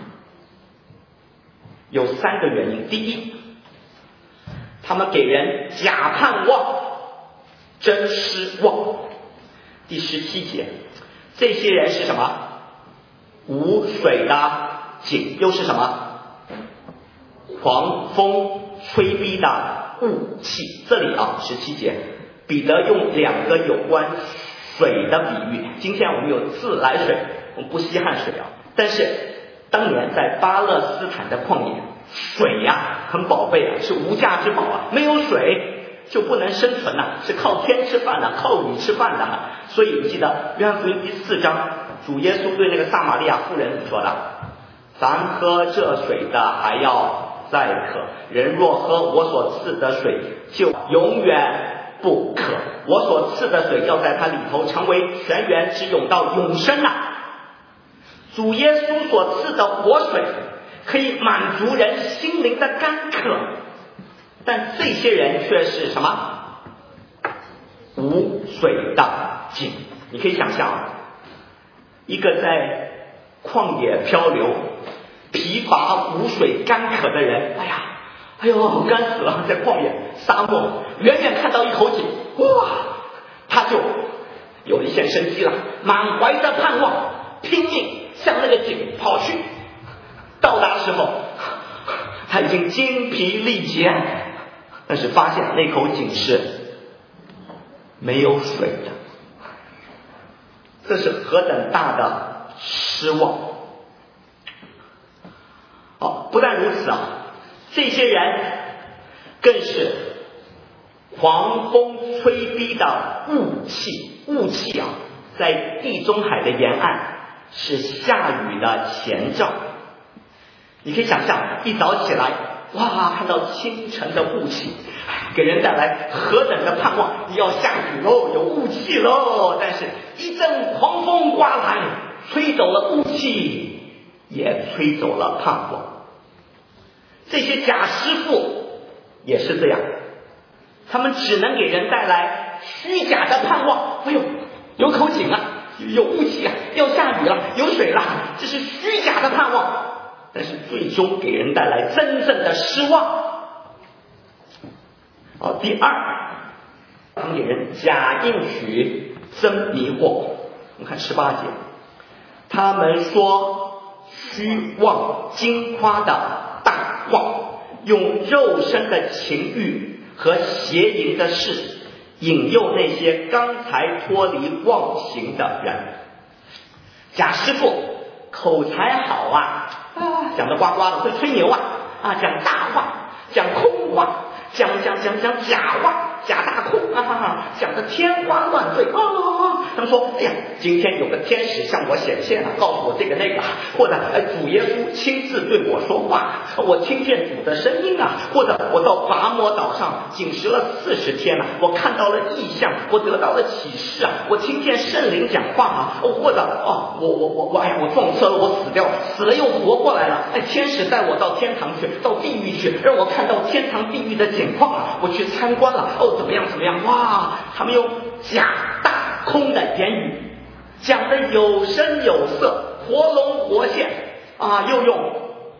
有三个原因。第一，他们给人假盼望，真失望。第十七节，这些人是什么？无水的井，又是什么？狂风吹逼的雾气。这里啊，十七节，彼得用两个有关水的比喻。今天我们有自来水，我们不稀罕水啊，但是当年在巴勒斯坦的旷野，水呀、啊、很宝贝啊，是无价之宝啊，没有水就不能生存呐、啊，是靠天吃饭的、啊，靠雨吃饭的、啊。所以你记得约翰福音第四章，主耶稣对那个撒玛利亚妇人说的：“咱喝这水的还要再渴。人若喝我所赐的水，就永远不渴。我所赐的水要在它里头成为泉源，直涌到永生啊！主耶稣所赐的活水可以满足人心灵的干渴，但这些人却是什么？无水的井。你可以想象，一个在旷野漂流、疲乏无水干渴的人，哎呀，哎呦，干死了，在旷野沙漠，远远看到一口井，哇，他就有一线生机了，满怀着盼望，拼命向那个井跑去。到达的时候，他已经精疲力竭，但是发现那口井是没有水的，这是何等大的失望！哦，不但如此啊，这些人更是狂风吹逼的雾气，雾气啊，在地中海的沿岸是下雨的前兆。你可以想象，一早起来，哇，看到清晨的雾气，给人带来何等的盼望，要下雨喽，有雾气喽。但是一阵狂风刮来，吹走了雾气，也吹走了盼望。这些假师傅也是这样，他们只能给人带来虚假的盼望。哎呦，有口井啊，有雾气啊，要下雨了，有水了，这是虚假的盼望，但是最终给人带来真正的失望。哦，第二，他们给人假应许，真迷惑。我们看十八节，他们说虚妄矜夸的大话，用肉身的情欲和邪淫的事引诱那些刚才脱离妄行的人。假师傅口才好啊，啊讲得呱呱的，会吹牛啊，啊讲大话，讲空话，讲讲讲讲假话，假大空啊，哈哈，讲得天花乱坠啊！他们说，哎呀，今天有个天使向我显现了，告诉我这个那个，或者哎，主耶稣亲自对我说话，我听见主的声音啊，或者我到拔摩岛上禁食了四十天了，我看到了异象，我得到了启示啊，我听见圣灵讲话啊，或者哦，我我我我哎呀，我撞车了，我死掉，死了又活过来了，哎，天使带我到天堂去，到地狱去，让我看到天堂地狱的景况啊，我去参观了，哦，怎么样怎么样，哇，他们用假大空的言语讲得有声有色，活龙活现啊，又用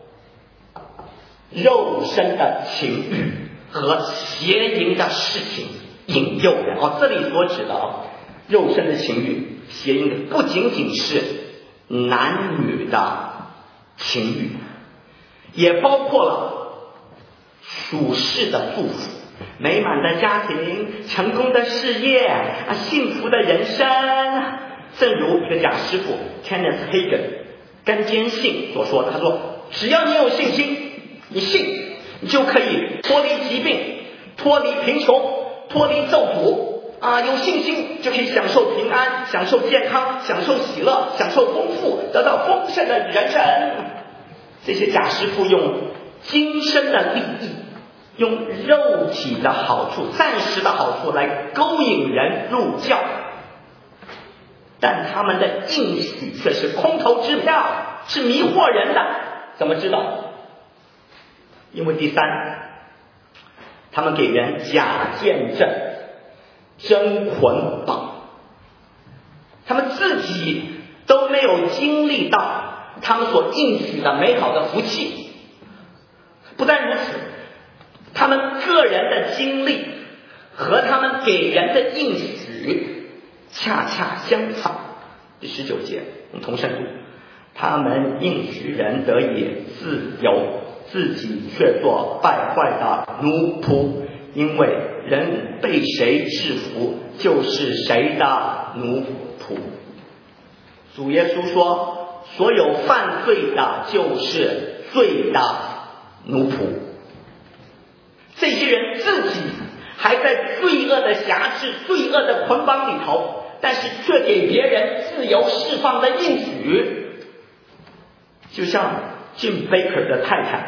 肉身的情欲和邪淫的事情引诱人。哦，这里所指的哦，肉身的情欲、邪淫的，不仅仅是男女的情欲，也包括了属世的祝福。美满的家庭，成功的事业啊，幸福的人生。正如一个假师傅 Kenneth Hagin 甘坚信所说的，他说，只要你有信心，你信，你就可以脱离疾病，脱离贫穷，脱离咒诅啊！有信心就可以享受平安，享受健康，享受喜乐，享受丰富，得到丰盛的人生。这些假师傅用今生的利益，用肉体的好处、暂时的好处来勾引人入教，但他们的应许却是空头支票，是迷惑人的。怎么知道？因为第三，他们给人假见证、真捆绑，他们自己都没有经历到他们所应许的美好的福气。不但如此，他们个人的经历和他们给人的应许恰恰相反。第十九节，我们同声读，他们应许人得以自由，自己却做败坏的奴仆，因为人被谁制服，就是谁的奴仆。主耶稣说，所有犯罪的就是罪的奴仆。这些人自己还在罪恶的辖制、罪恶的捆绑里头，但是却给别人自由释放的应许。就像 Jim Baker 的太太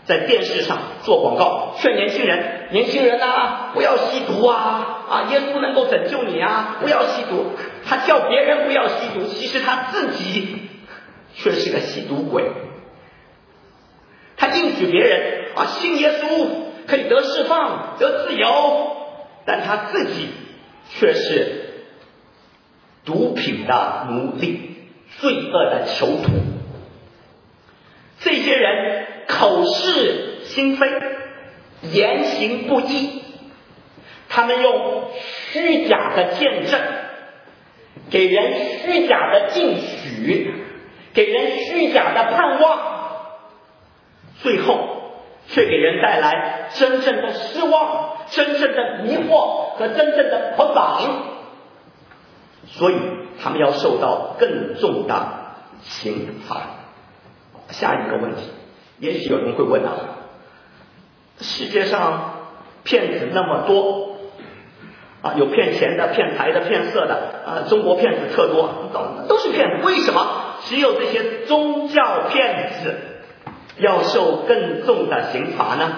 在电视上做广告，劝年轻人，年轻人啊，不要吸毒啊，啊，耶稣能够拯救你啊，不要吸毒。他叫别人不要吸毒，其实他自己却是个吸毒鬼。他应许别人啊，信耶稣可以得释放、得自由，但他自己却是毒品的奴隶，罪恶的囚徒。这些人口是心非，言行不一，他们用虚假的见证，给人虚假的应许，给人虚假的盼望，最后却给人带来真正的失望、真正的迷惑和真正的捆绑，所以他们要受到更重的刑罚。下一个问题，也许有人会问啊，世界上骗子那么多啊，有骗钱的、骗财的、骗色的啊，中国骗子特多，都都是骗子，为什么只有这些宗教骗子要受更重的刑罚呢？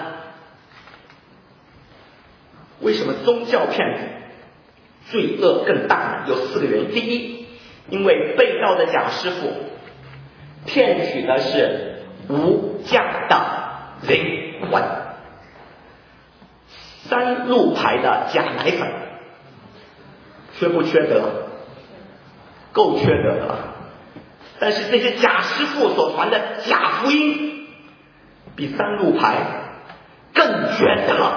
为什么宗教骗子罪恶更大呢？有四个原因。第一，因为被盗的假师傅骗取的是无价的灵魂，三鹿牌的假奶粉缺不缺德？够缺德的。但是这些假师傅所传的假福音比三鹿牌更缺德，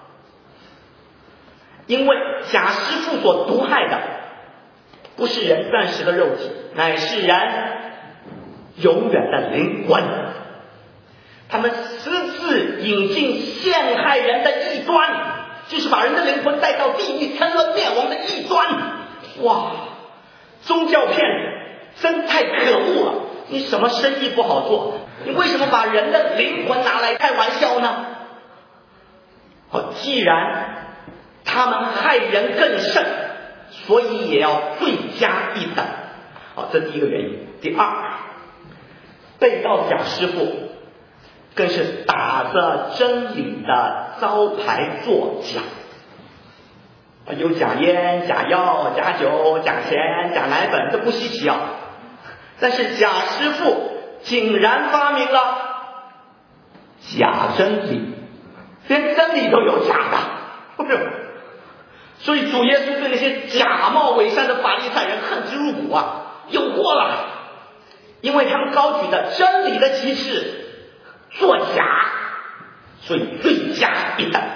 因为假师傅所毒害的不是人暂时的肉体，乃是人永远的灵魂。他们私自引进陷害人的异端，就是把人的灵魂带到地狱沉沦灭亡的异端。哇，宗教骗子真太可恶了！你什么生意不好做？你为什么把人的灵魂拿来开玩笑呢？哦，既然他们害人更甚，所以也要罪加一等。好，这第一个原因。第二，被盗假师傅更是打着真理的招牌作假，有假烟、假药、假酒、假钱、假奶粉，这不稀奇啊。但是假师傅竟然发明了假真理，连真理都有假的，不是？所以主耶稣对那些假冒伪善的法利赛人恨之入骨啊，有过了，因为他们高举的真理的旗帜作假，所以罪加一等。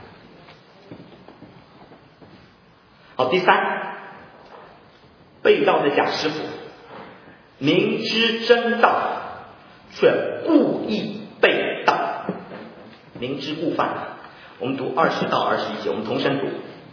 好，第三，被盗的假师傅明知真道却故意被盗，明知故犯。我们读二十到二十一节，我们同声读。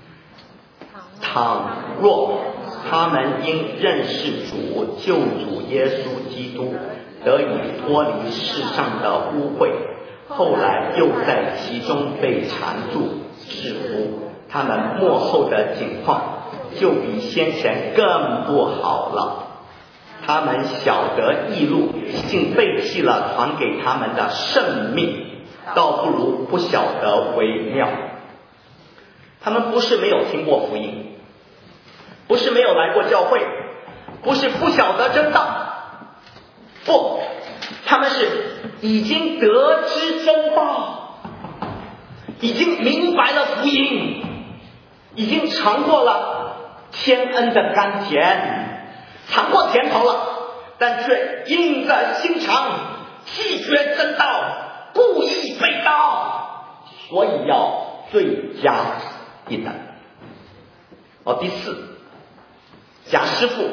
倘若他们因认识主救主耶稣基督得以脱离世上的污秽，后来又在其中被缠住制服，他们末后的境况就比先前更不好了。他们晓得义路，竟背弃了传给他们的圣命，倒不如不晓得为妙。他们不是没有听过福音，不是没有来过教会，不是不晓得真道，不，他们是已经得知真道，已经明白了福音，已经尝过了天恩的甘甜，尝过甜头了，但却硬着心肠拒绝真道，故意被盗，所以要罪加一等。哦，第四，假师傅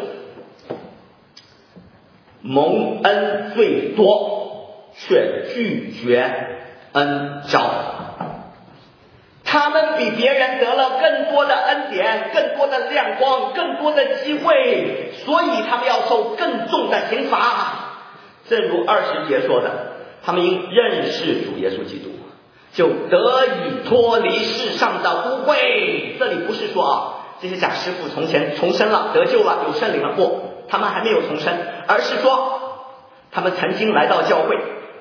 蒙恩最多，却拒绝恩召。他们比别人得了更多的恩典，更多的亮光，更多的机会，所以他们要受更重的刑罚。正如二十节说的，他们因认识主耶稣基督，就得以脱离世上的污秽。这里不是说啊，这些假师傅从前重生了，得救了，有圣灵了，不，他们还没有重生，而是说他们曾经来到教会，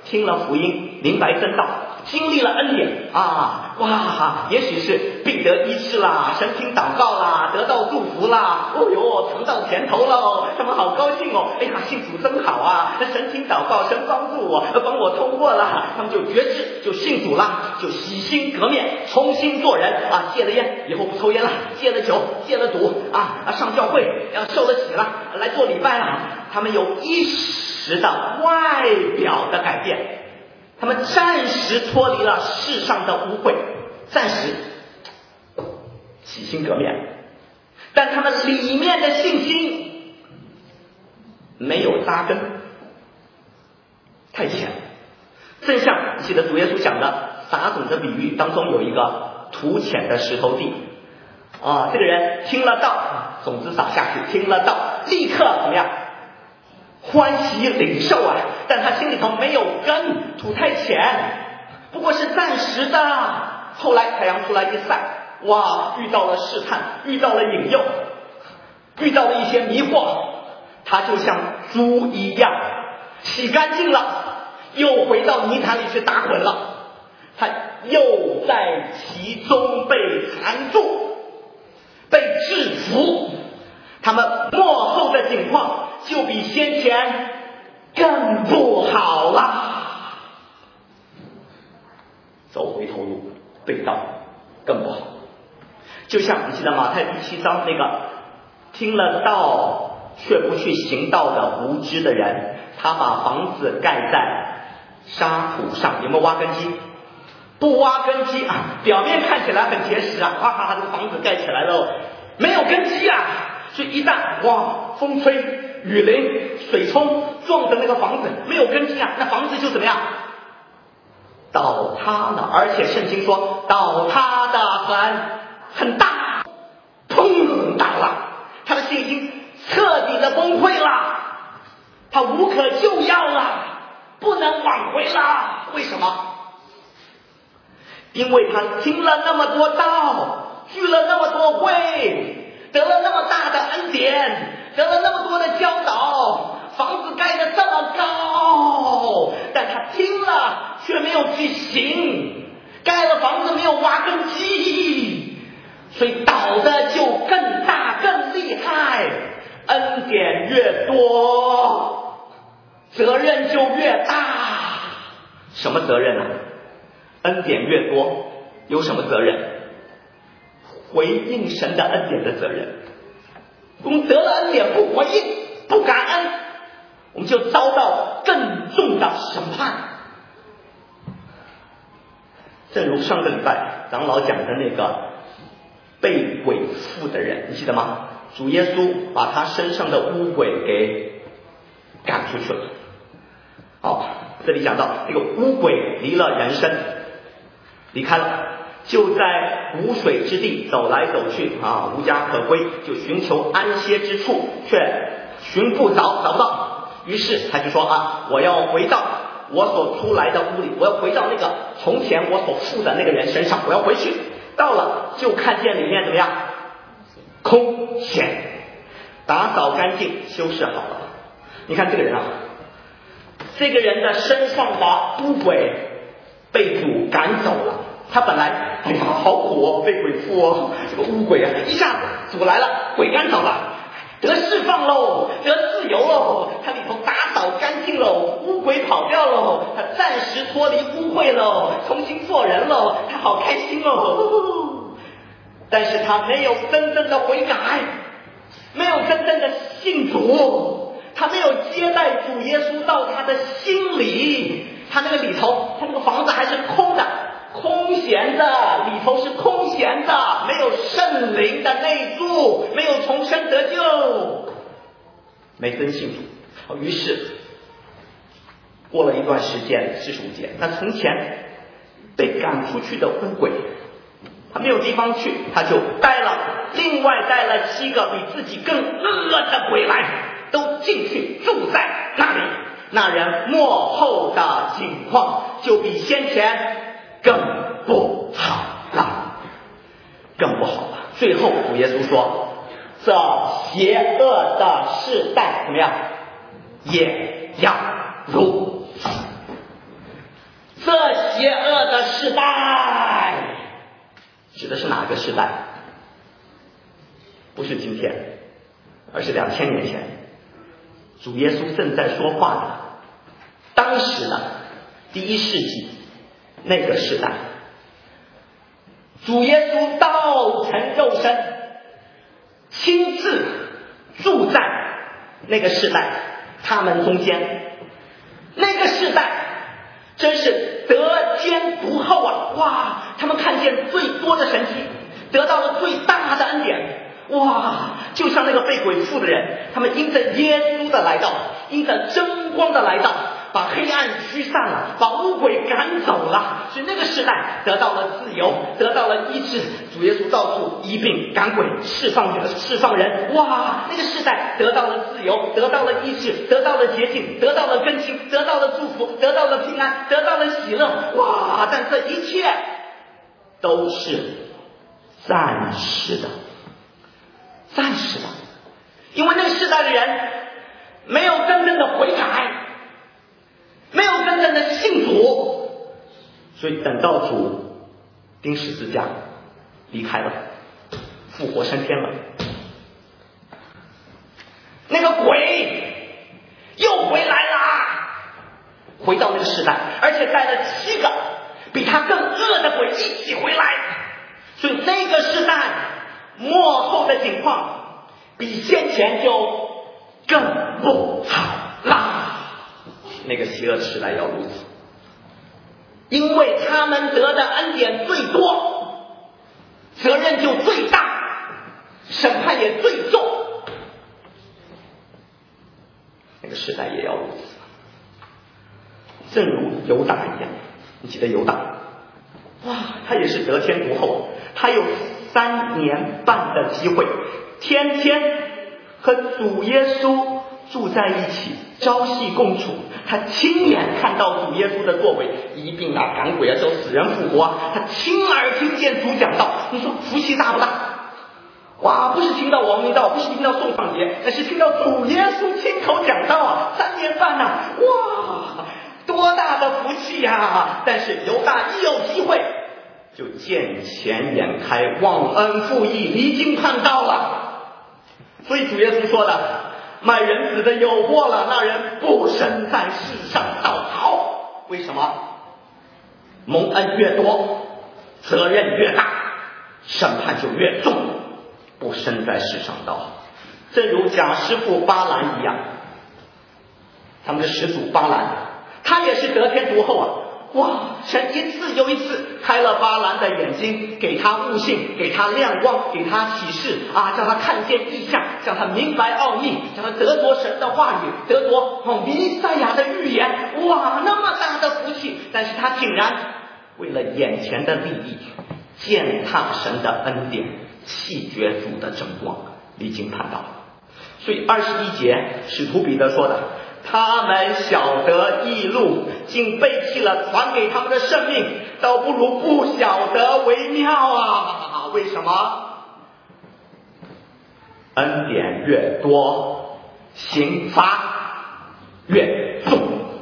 听了福音，明白真道，经历了恩典啊，哇，也许是病得医治啦，神听祷告啦，得到祝福啦，哦哟，尝到甜头喽，他们好高兴哦，哎呀，信主真好啊，神听祷告，神帮助我，帮我通过了，他们就决志，就信主啦，就洗心革面，重新做人啊，戒了烟，以后不抽烟了，戒了酒，戒了赌啊，上教会，啊，受了洗了，来做礼拜了，他们有一时的外表的改变。他们暂时脱离了世上的污秽，暂时洗心革面，但他们里面的信心没有扎根，太浅。正像记得主耶稣讲的撒种的比喻当中有一个土浅的石头地啊，这个人听了道，种子撒下去，听了道，立刻怎么样？欢喜领受啊，但他心里头没有根，土太浅，不过是暂时的。后来太阳出来一晒，哇，遇到了试探，遇到了引诱，遇到了一些迷惑，他就像猪一样，洗干净了，又回到泥潭里去打滚了，他又在其中被缠住，被制服。他们末后的情况就比先前更不好了，走回头路，背道更不好。就像你记得马太第七章那个听了道却不去行道的无知的人，他把房子盖在沙土上，有没有挖根基？不挖根基啊，表面看起来很结实啊，哈哈哈，这个房子盖起来了，没有根基啊。所以一旦哇，风吹雨淋水冲，撞的那个房子没有根基啊，那房子就怎么样？倒塌了。而且圣经说倒塌的很很大，砰倒了，他的信心彻底的崩溃了，他无可救药了，不能挽回了。为什么？因为他听了那么多道，聚了那么多会，得了那么大的恩典，得了那么多的教导，房子盖得这么高，但他听了却没有去行，盖了房子没有挖根基，所以倒的就更大更厉害。恩典越多，责任就越大。什么责任啊？恩典越多，有什么责任？回应神的恩典的责任。我们得了恩典不回应不感恩，我们就遭到更重的审判。正如上个礼拜长老讲的那个被鬼附的人，你记得吗？主耶稣把他身上的污鬼给赶出去了。好，这里讲到这个污鬼离了人身，离开了，就在无水之地走来走去啊，无家可归，就寻求安歇之处，却寻不着，找不到。于是他就说啊，我要回到我所出来的屋里，我要回到那个从前我所附的那个人身上，我要回去。到了就看见里面怎么样？空闲，打扫干净，修饰好了。你看这个人啊，这个人的身上的污鬼被主赶走了。他本来哎呀好苦哦，被鬼附哦，这个污鬼啊，一下子主来了，鬼赶走了，得释放喽，得自由喽，他里头打扫干净喽，污鬼跑掉喽，他暂时脱离污秽喽，重新做人喽，他好开心哦。但是他没有真正的悔改，没有真正的信主，他没有接待主耶稣到他的心里，他那个里头，他那个房子还是空的，空闲的，里头是空闲的，没有圣灵的内住，没有重生得救，没真信主。于是过了一段时间，四十五节，那从前被赶出去的污鬼，他没有地方去，他就带了另外带了七个比自己更恶的鬼来，都进去住在那里。那人末后的情况就比先前更不好了，更不好了。最后主耶稣说，这邪恶的世代怎么样？也要如此。 邪恶的世代。指的是哪个世代？不是今天，而是两千年前主耶稣正在说话的当时的第一世纪那个时代。主耶稣道成肉身，亲自住在那个世代他们中间。那个世代真是得天独厚啊！哇，他们看见最多的神迹，得到了最大的恩典。哇，就像那个被鬼附的人，他们因着耶稣的来到，因着真光的来到，把黑暗驱散了，把污鬼赶走了。所以那个时代得到了自由，得到了医治。主耶稣到处医病赶鬼，释放释放人。哇，那个时代得到了自由，得到了医治，得到了洁净，得到了更新，得到了祝福，得到了平安，得到了喜乐。哇，但这一切都是暂时的，暂时的，因为那个时代的人没有真正的悔改，没有真正的信主，所以等到主钉十字架离开了，复活升天了，那个鬼又回来啦，回到那个时代，而且带了七个比他更恶的鬼一起回来。所以那个时代末后的情况比先前就更不好啦。那个邪恶的时代要如此，因为他们得的恩典最多，责任就最大，审判也最重。那个时代也要如此，正如犹大一样。你记得犹大？哇，他也是得天独厚，他有三年半的机会，天天和主耶稣住在一起，朝夕共处。他亲眼看到主耶稣的作为，医病啊，赶鬼啊，叫死人复活啊，他亲耳听见主讲道。你说福气大不大？哇，不是听到王明道，不是听到宋创杰，而是听到主耶稣亲口讲道啊！三年半呐、啊，哇，多大的福气呀、啊！但是犹大一有机会，就见钱眼开，忘恩负义，离经叛道了。所以主耶稣说的，卖人子的有祸了，那人不生在世上倒好。为什么？蒙恩越多，责任越大，审判就越重，不生在世上倒好。正如贾师傅巴兰一样，他们的始祖巴兰，他也是得天独厚啊。哇，神一次又一次开了巴兰的眼睛，给他悟性，给他亮光，给他启示啊，叫他看见异象，叫他明白奥秘，叫他得着神的话语，得着哦弥赛亚的预言。哇，那么大的福气，但是他竟然为了眼前的利益，践踏神的恩典，弃绝主的真光，离经叛道。所以二十一节使徒彼得说的，他们晓得义路，竟背弃了传给他们的生命，倒不如不晓得为妙啊！为什么？恩典越多，刑罚越重。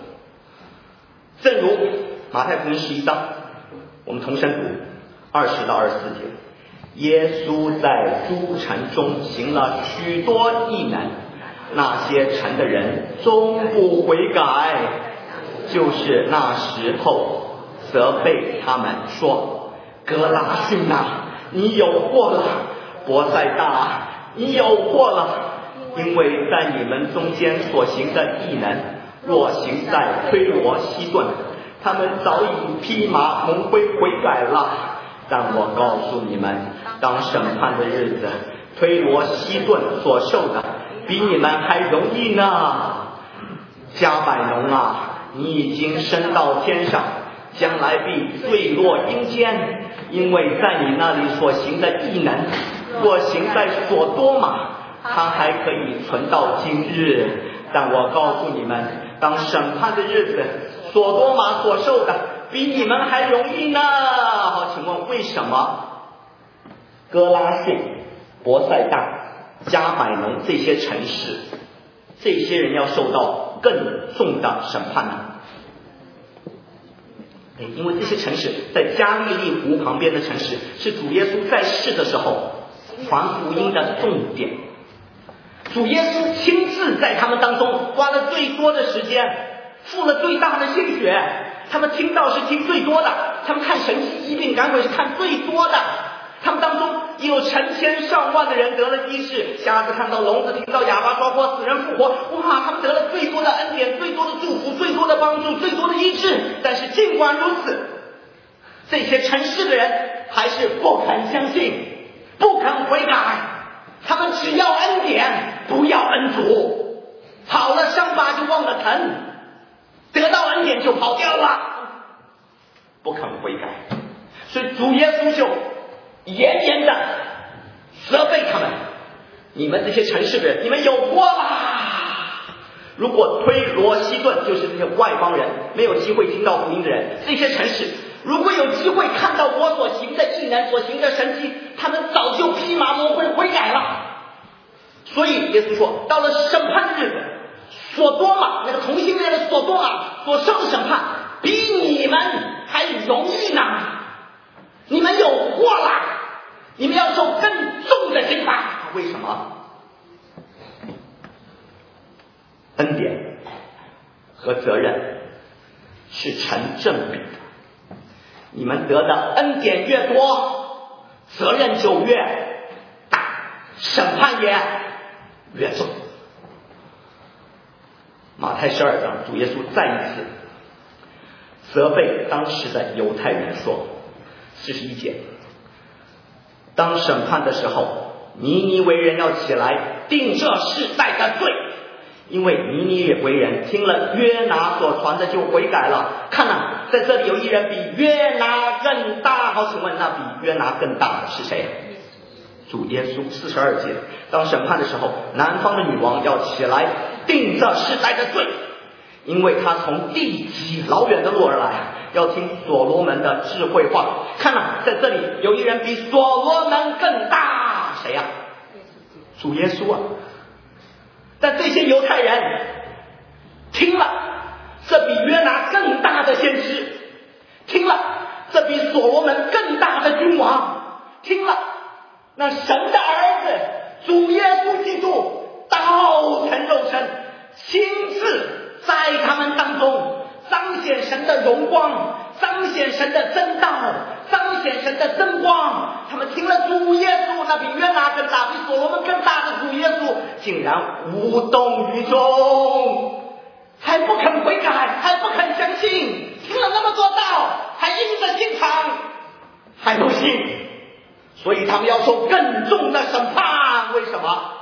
正如马太福音十一章，我们同声读二十到二十四节。耶稣在诸城中行了许多异能，那些城的人终不悔改，就是那时候责备他们说：格拉逊啊，你有祸了；伯赛大，你有祸了，因为在你们中间所行的异能，若行在推罗西顿，他们早已披麻蒙灰悔改了。但我告诉你们，当审判的日子，推罗西顿所受的比你们还容易呢。加百农啊，你已经升到天上，将来必坠落阴间，因为在你那里所行的异能，若行在所多玛，它还可以存到今日。但我告诉你们，当审判的日子，所多玛所受的比你们还容易呢。好，请问为什么哥拉汛、伯赛大、加百农这些城市，这些人要受到更重的审判呢？ 因为这些城市在加利利湖旁边的城市，是主耶稣在世的时候传福音的重点。主耶稣亲自在他们当中花了最多的时间，付了最大的心血，他们听到是听最多的，他们看神迹医病赶鬼是看最多的，他们当中也有成千上万的人得了医治，瞎子看到，聋子听到，哑巴说话，死人复活。哇，他们得了最多的恩典，最多的祝福，最多的帮助，最多的医治。但是尽管如此，这些城市的人还是不肯相信，不肯悔改，他们只要恩典，不要恩主。好了伤疤就忘了疼，得到恩典就跑掉了，不肯悔改。所以主耶稣就严严的责备他们，你们这些城市的人，你们有祸啦！如果推罗西顿，就是这些外邦人没有机会听到福音的人，这些城市如果有机会看到我所行的异能，所行的神迹，他们早就披麻蒙灰悔改了。所以耶稣说，到了审判的日子，所多玛那个同性恋的所多玛所受的审判比你们还容易呢。你们有祸啦，你们要受更重的刑罚。为什么？恩典和责任是成正比的，你们得的恩典越多，责任就越大，审判也越重。马太十二章，主耶稣再一次责备当时的犹太人说，四十一节，当审判的时候，尼尼微人要起来定这世代的罪，因为尼尼微人听了约拿所传的就悔改了。看啊，在这里有一人比约拿更大。好，请问那比约拿更大的是谁？主耶稣。四十二节，当审判的时候，南方的女王要起来定这世代的罪，因为他从地极老远的路而来，要听所罗门的智慧话。看啊，在这里有一人比所罗门更大，谁呀、啊？主耶稣啊！但这些犹太人听了这比约拿更大的先知，听了这比所罗门更大的君王，听了那神的儿子主耶稣基督道成肉身，亲自在他们当中彰显神的荣光，彰显神的真道，彰显神的真光。他们听了主耶稣那比约拿更大，比所罗门更大的主耶稣，竟然无动于衷，还不肯悔改，还不肯相信，听了那么多道，还硬着心肠，还不信，所以他们要受更重的审判。为什么？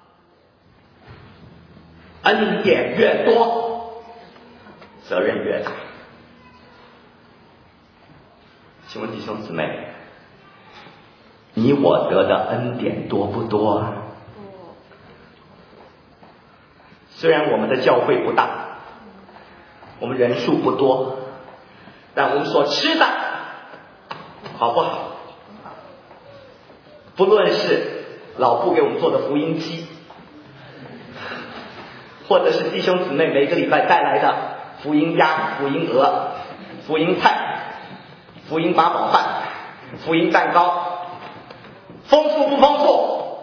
恩典越多，责任越大。请问弟兄姊妹，你我得的恩典多不多啊？虽然我们的教会不大，我们人数不多，但我们所吃的好不好？不论是老布给我们做的福音鸡，或者是弟兄姊妹每个礼拜带来的福音鸭、福音鹅、福音菜、福音八宝饭、福音蛋糕，丰富不丰富？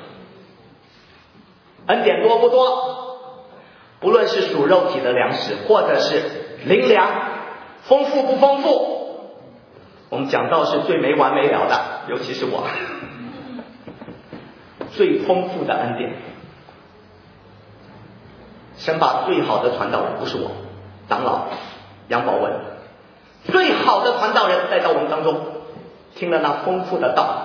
恩典多不多？不论是属肉体的粮食，或者是灵粮，丰富不丰富？我们讲到是最没完没了的，尤其是我，最丰富的恩典。神把最好的传道人，不是我，长老杨宝文，最好的传道人带到我们当中，听了那丰富的道。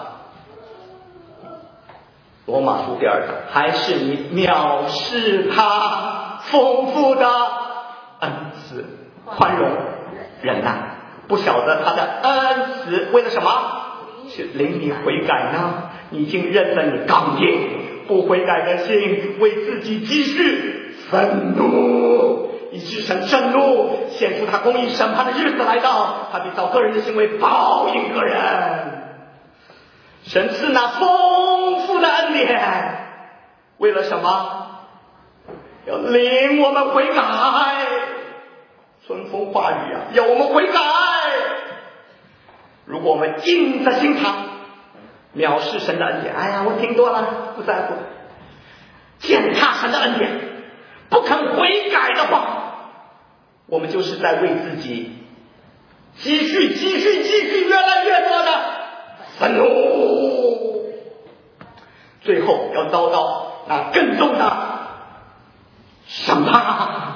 罗马书第二章，还是你藐视他丰富的恩慈、宽容、忍耐，不晓得他的恩慈为了什么？是领你悔改呢？你已经认了你刚硬不悔改的心，为自己积蓄愤怒，以致神震怒，显出他公义审判的日子来到，他必照个人的行为报应个人。神赐那丰富的恩典，为了什么？要领我们悔改。春风化雨啊，要我们悔改。 如果我们硬着心肠藐视神的恩典，哎呀，我听多了，不在乎，践踏神的恩典，不肯悔改的话，我们就是在为自己积蓄积蓄积蓄越来越多的愤怒，最后要遭到那更重的审判。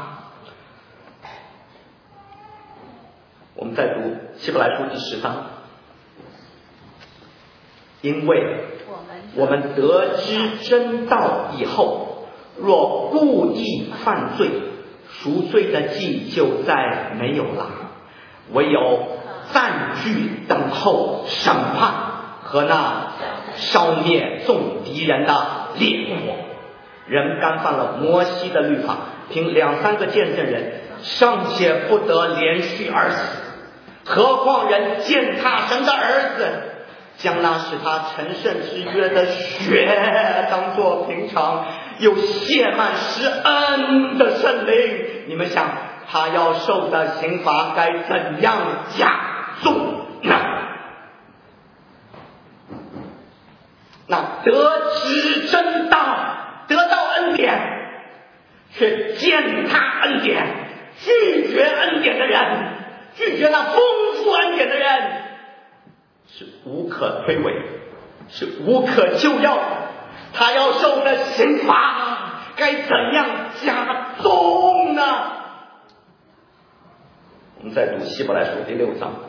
我们再读希伯来书第十章，因为我们得知真道以后，若故意犯罪，赎罪的祭就再没有了，唯有暂居等候审判和那烧灭众敌人的烈火。人干犯了摩西的律法，凭两三个见证人尚且不得连续而死，何况人践踏神的儿子，将那使他成圣之约的血当作平常又谢满施恩的圣灵，你们想他要受的刑罚该怎样加重呢？那得知真道，得到恩典，却践踏恩典，拒绝恩典的人，拒绝那丰富恩典的人，是无可推诿，是无可救药的。他要受的刑罚该怎样加重呢？我们再读希伯来书第六章，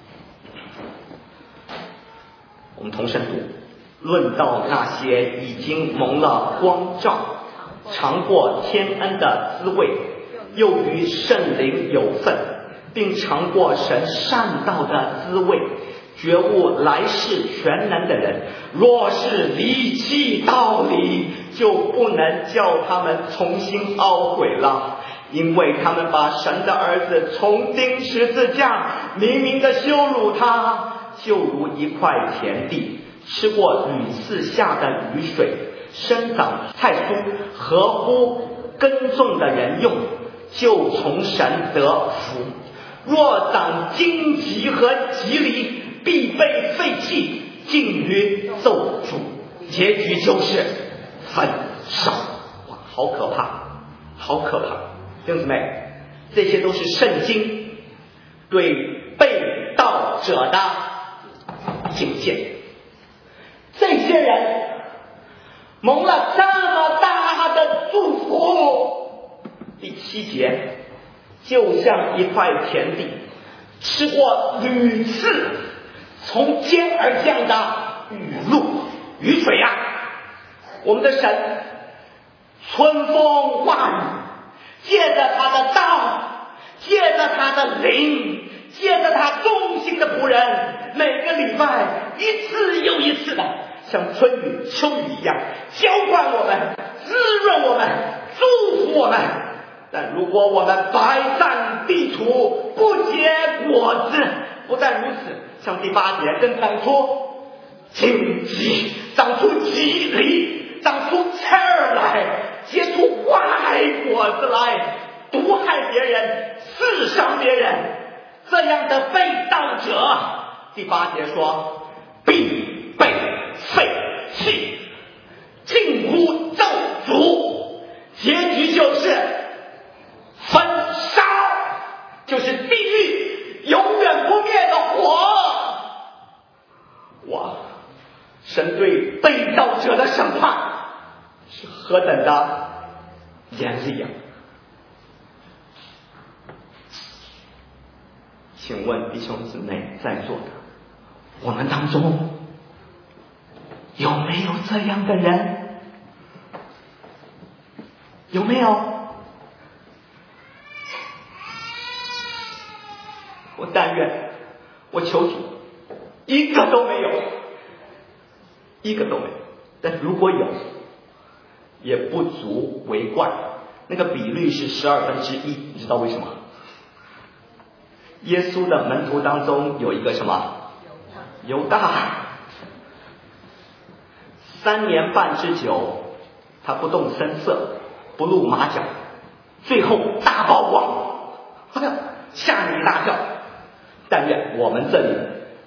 我们同声读。论到那些已经蒙了光照，尝过天恩的滋味，又与圣灵有份，并尝过神善道的滋味，觉悟来世全能的人，若是离弃道理，就不能叫他们重新懊悔了，因为他们把神的儿子重钉十字架，明明的羞辱他，就如一块田地，吃过屡次下的雨水，生长菜蔬，合乎耕种的人用，就从神得福。若长荆棘和棘藜，必被废弃，尽于咒诅，结局就是焚烧。哇，好可怕，好可怕！弟兄姊妹，这些都是圣经对被盗者的警戒。这些人蒙了这么大的祝福，第七节，就像一块田地，吃过屡次从天而降的雨露雨水呀、啊！我们的神春风化雨，借着他的道，借着他的灵，借着他忠心的仆人，每个礼拜一次又一次的像春雨秋雨一样浇灌我们，滋润我们，祝福我们。但如果我们白占地土，不结果子，不但如此，像第八节更长出荆棘，长出棘藜，长出刺儿来，结出坏果子来，毒害别人，刺伤别人，这样的被盗者，第八节说必被废弃，近乎咒诅，结局就是焚烧，就是地狱永远不灭的火。哇，神对被盗者的审判是何等的严厉啊！请问弟兄姊妹在座的，我们当中有没有这样的人？有没有？我但愿，我求主，一个都没有，一个都没有。但如果有，也不足为怪。那个比率是十二分之一，你知道为什么？耶稣的门徒当中有一个什么？犹大。三年半之久，他不动声色，不露马脚，最后大曝光，好像吓你一大跳。但愿我们这里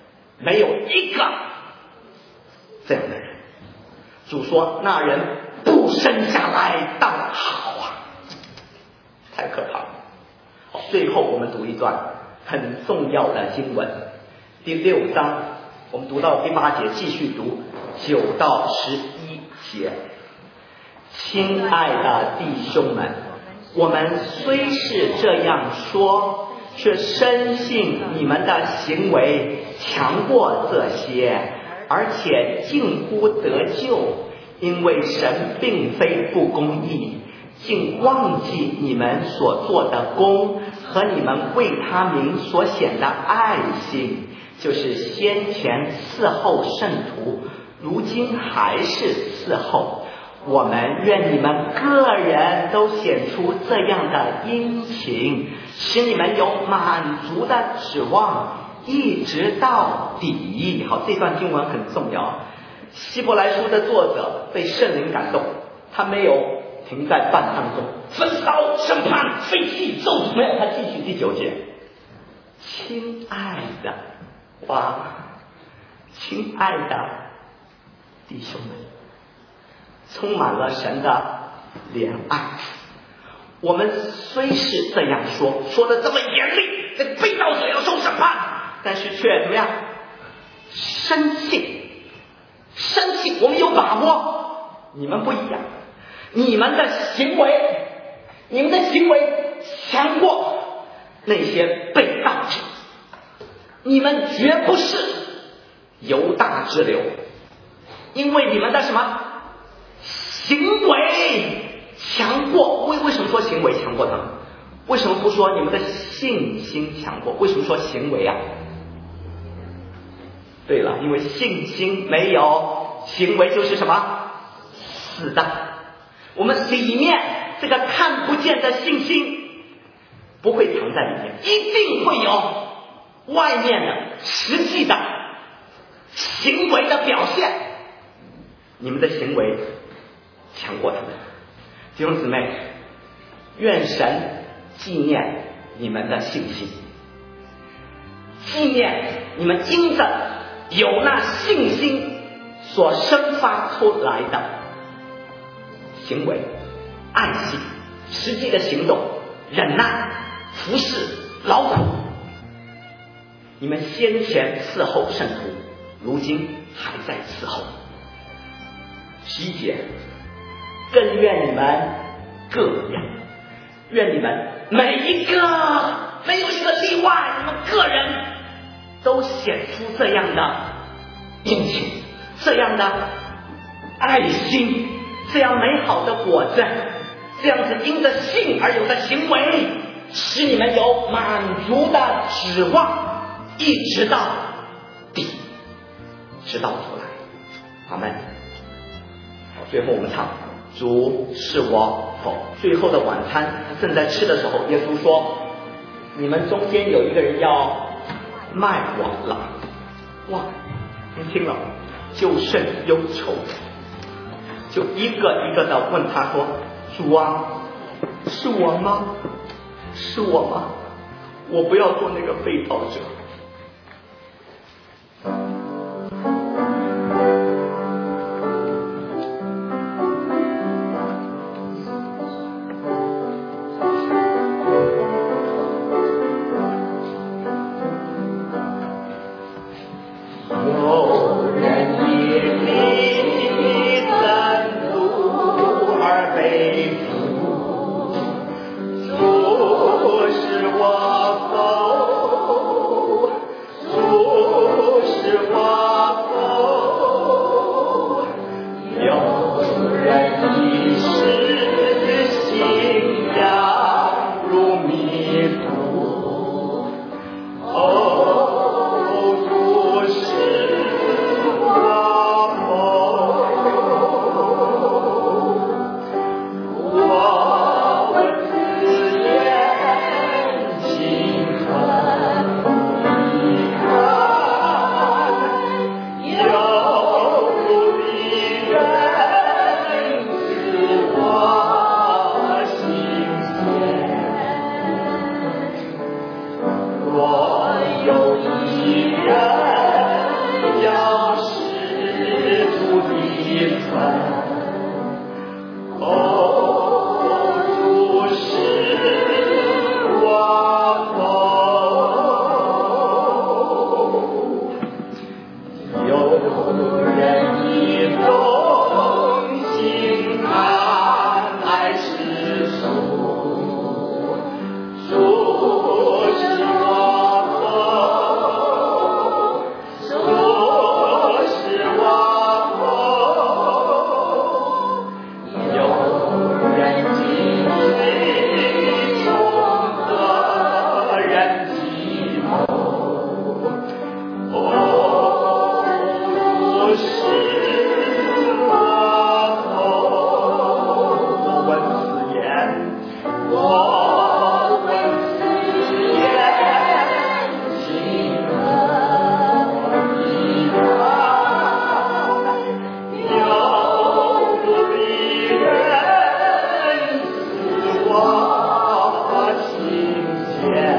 没有一个这样的人。主说那人不生下来当好啊，太可怕了。好，最后我们读一段很重要的经文，第六章，我们读到第八节，继续读九到十一节。亲爱的弟兄们，我们虽是这样说，却深信你们的行为强过这些，而且近乎得救，因为神并非不公义，竟忘记你们所做的功和你们为他名所显的爱心，就是先前伺候圣徒，如今还是伺候。我们愿你们个人都显出这样的殷勤，使你们有满足的指望，一直到底。好，这段经文很重要。希伯来书的作者被圣灵感动，他没有停在半当中，焚烧、审判、废弃、咒诅，没有，他继续第九节。亲爱的，哇，亲爱的弟兄们，充满了神的怜爱。我们虽是这样说，说的这么严厉，这被盗者要受审判，但是却怎么样？深信，深信，我们有把握。你们不一样，你们的行为，你们的行为强过那些被盗者，你们绝不是犹大支流，因为你们的什么？行为强过，为为什么说行为强过他们？为什么不说你们的信心强过？为什么说行为啊？对了，因为信心没有行为就是什么？死的。我们里面这个看不见的信心不会藏在里面，一定会有外面的实际的行为的表现。你们的行为强过他们。弟兄姊妹，愿神纪念你们的信心，纪念你们因着有那信心所生发出来的行为、爱心、实际的行动、忍耐、服侍、劳苦。你们先前伺候圣徒，如今还在伺候。十一节，更愿你们各样，愿你们每一个没有一个例外，你们个人都显出这样的殷勤，这样的爱心，这样美好的果子，这样子因着信而有的行为，使你们有满足的指望，一直到底，直到出来。阿们。最后我们唱主是我否。最后的晚餐正在吃的时候，耶稣说你们中间有一个人要卖我了。哇，您听了就甚忧愁，就一个一个的问他说，主啊，是我吗？是我吗？我不要做那个被盗者。 我情结。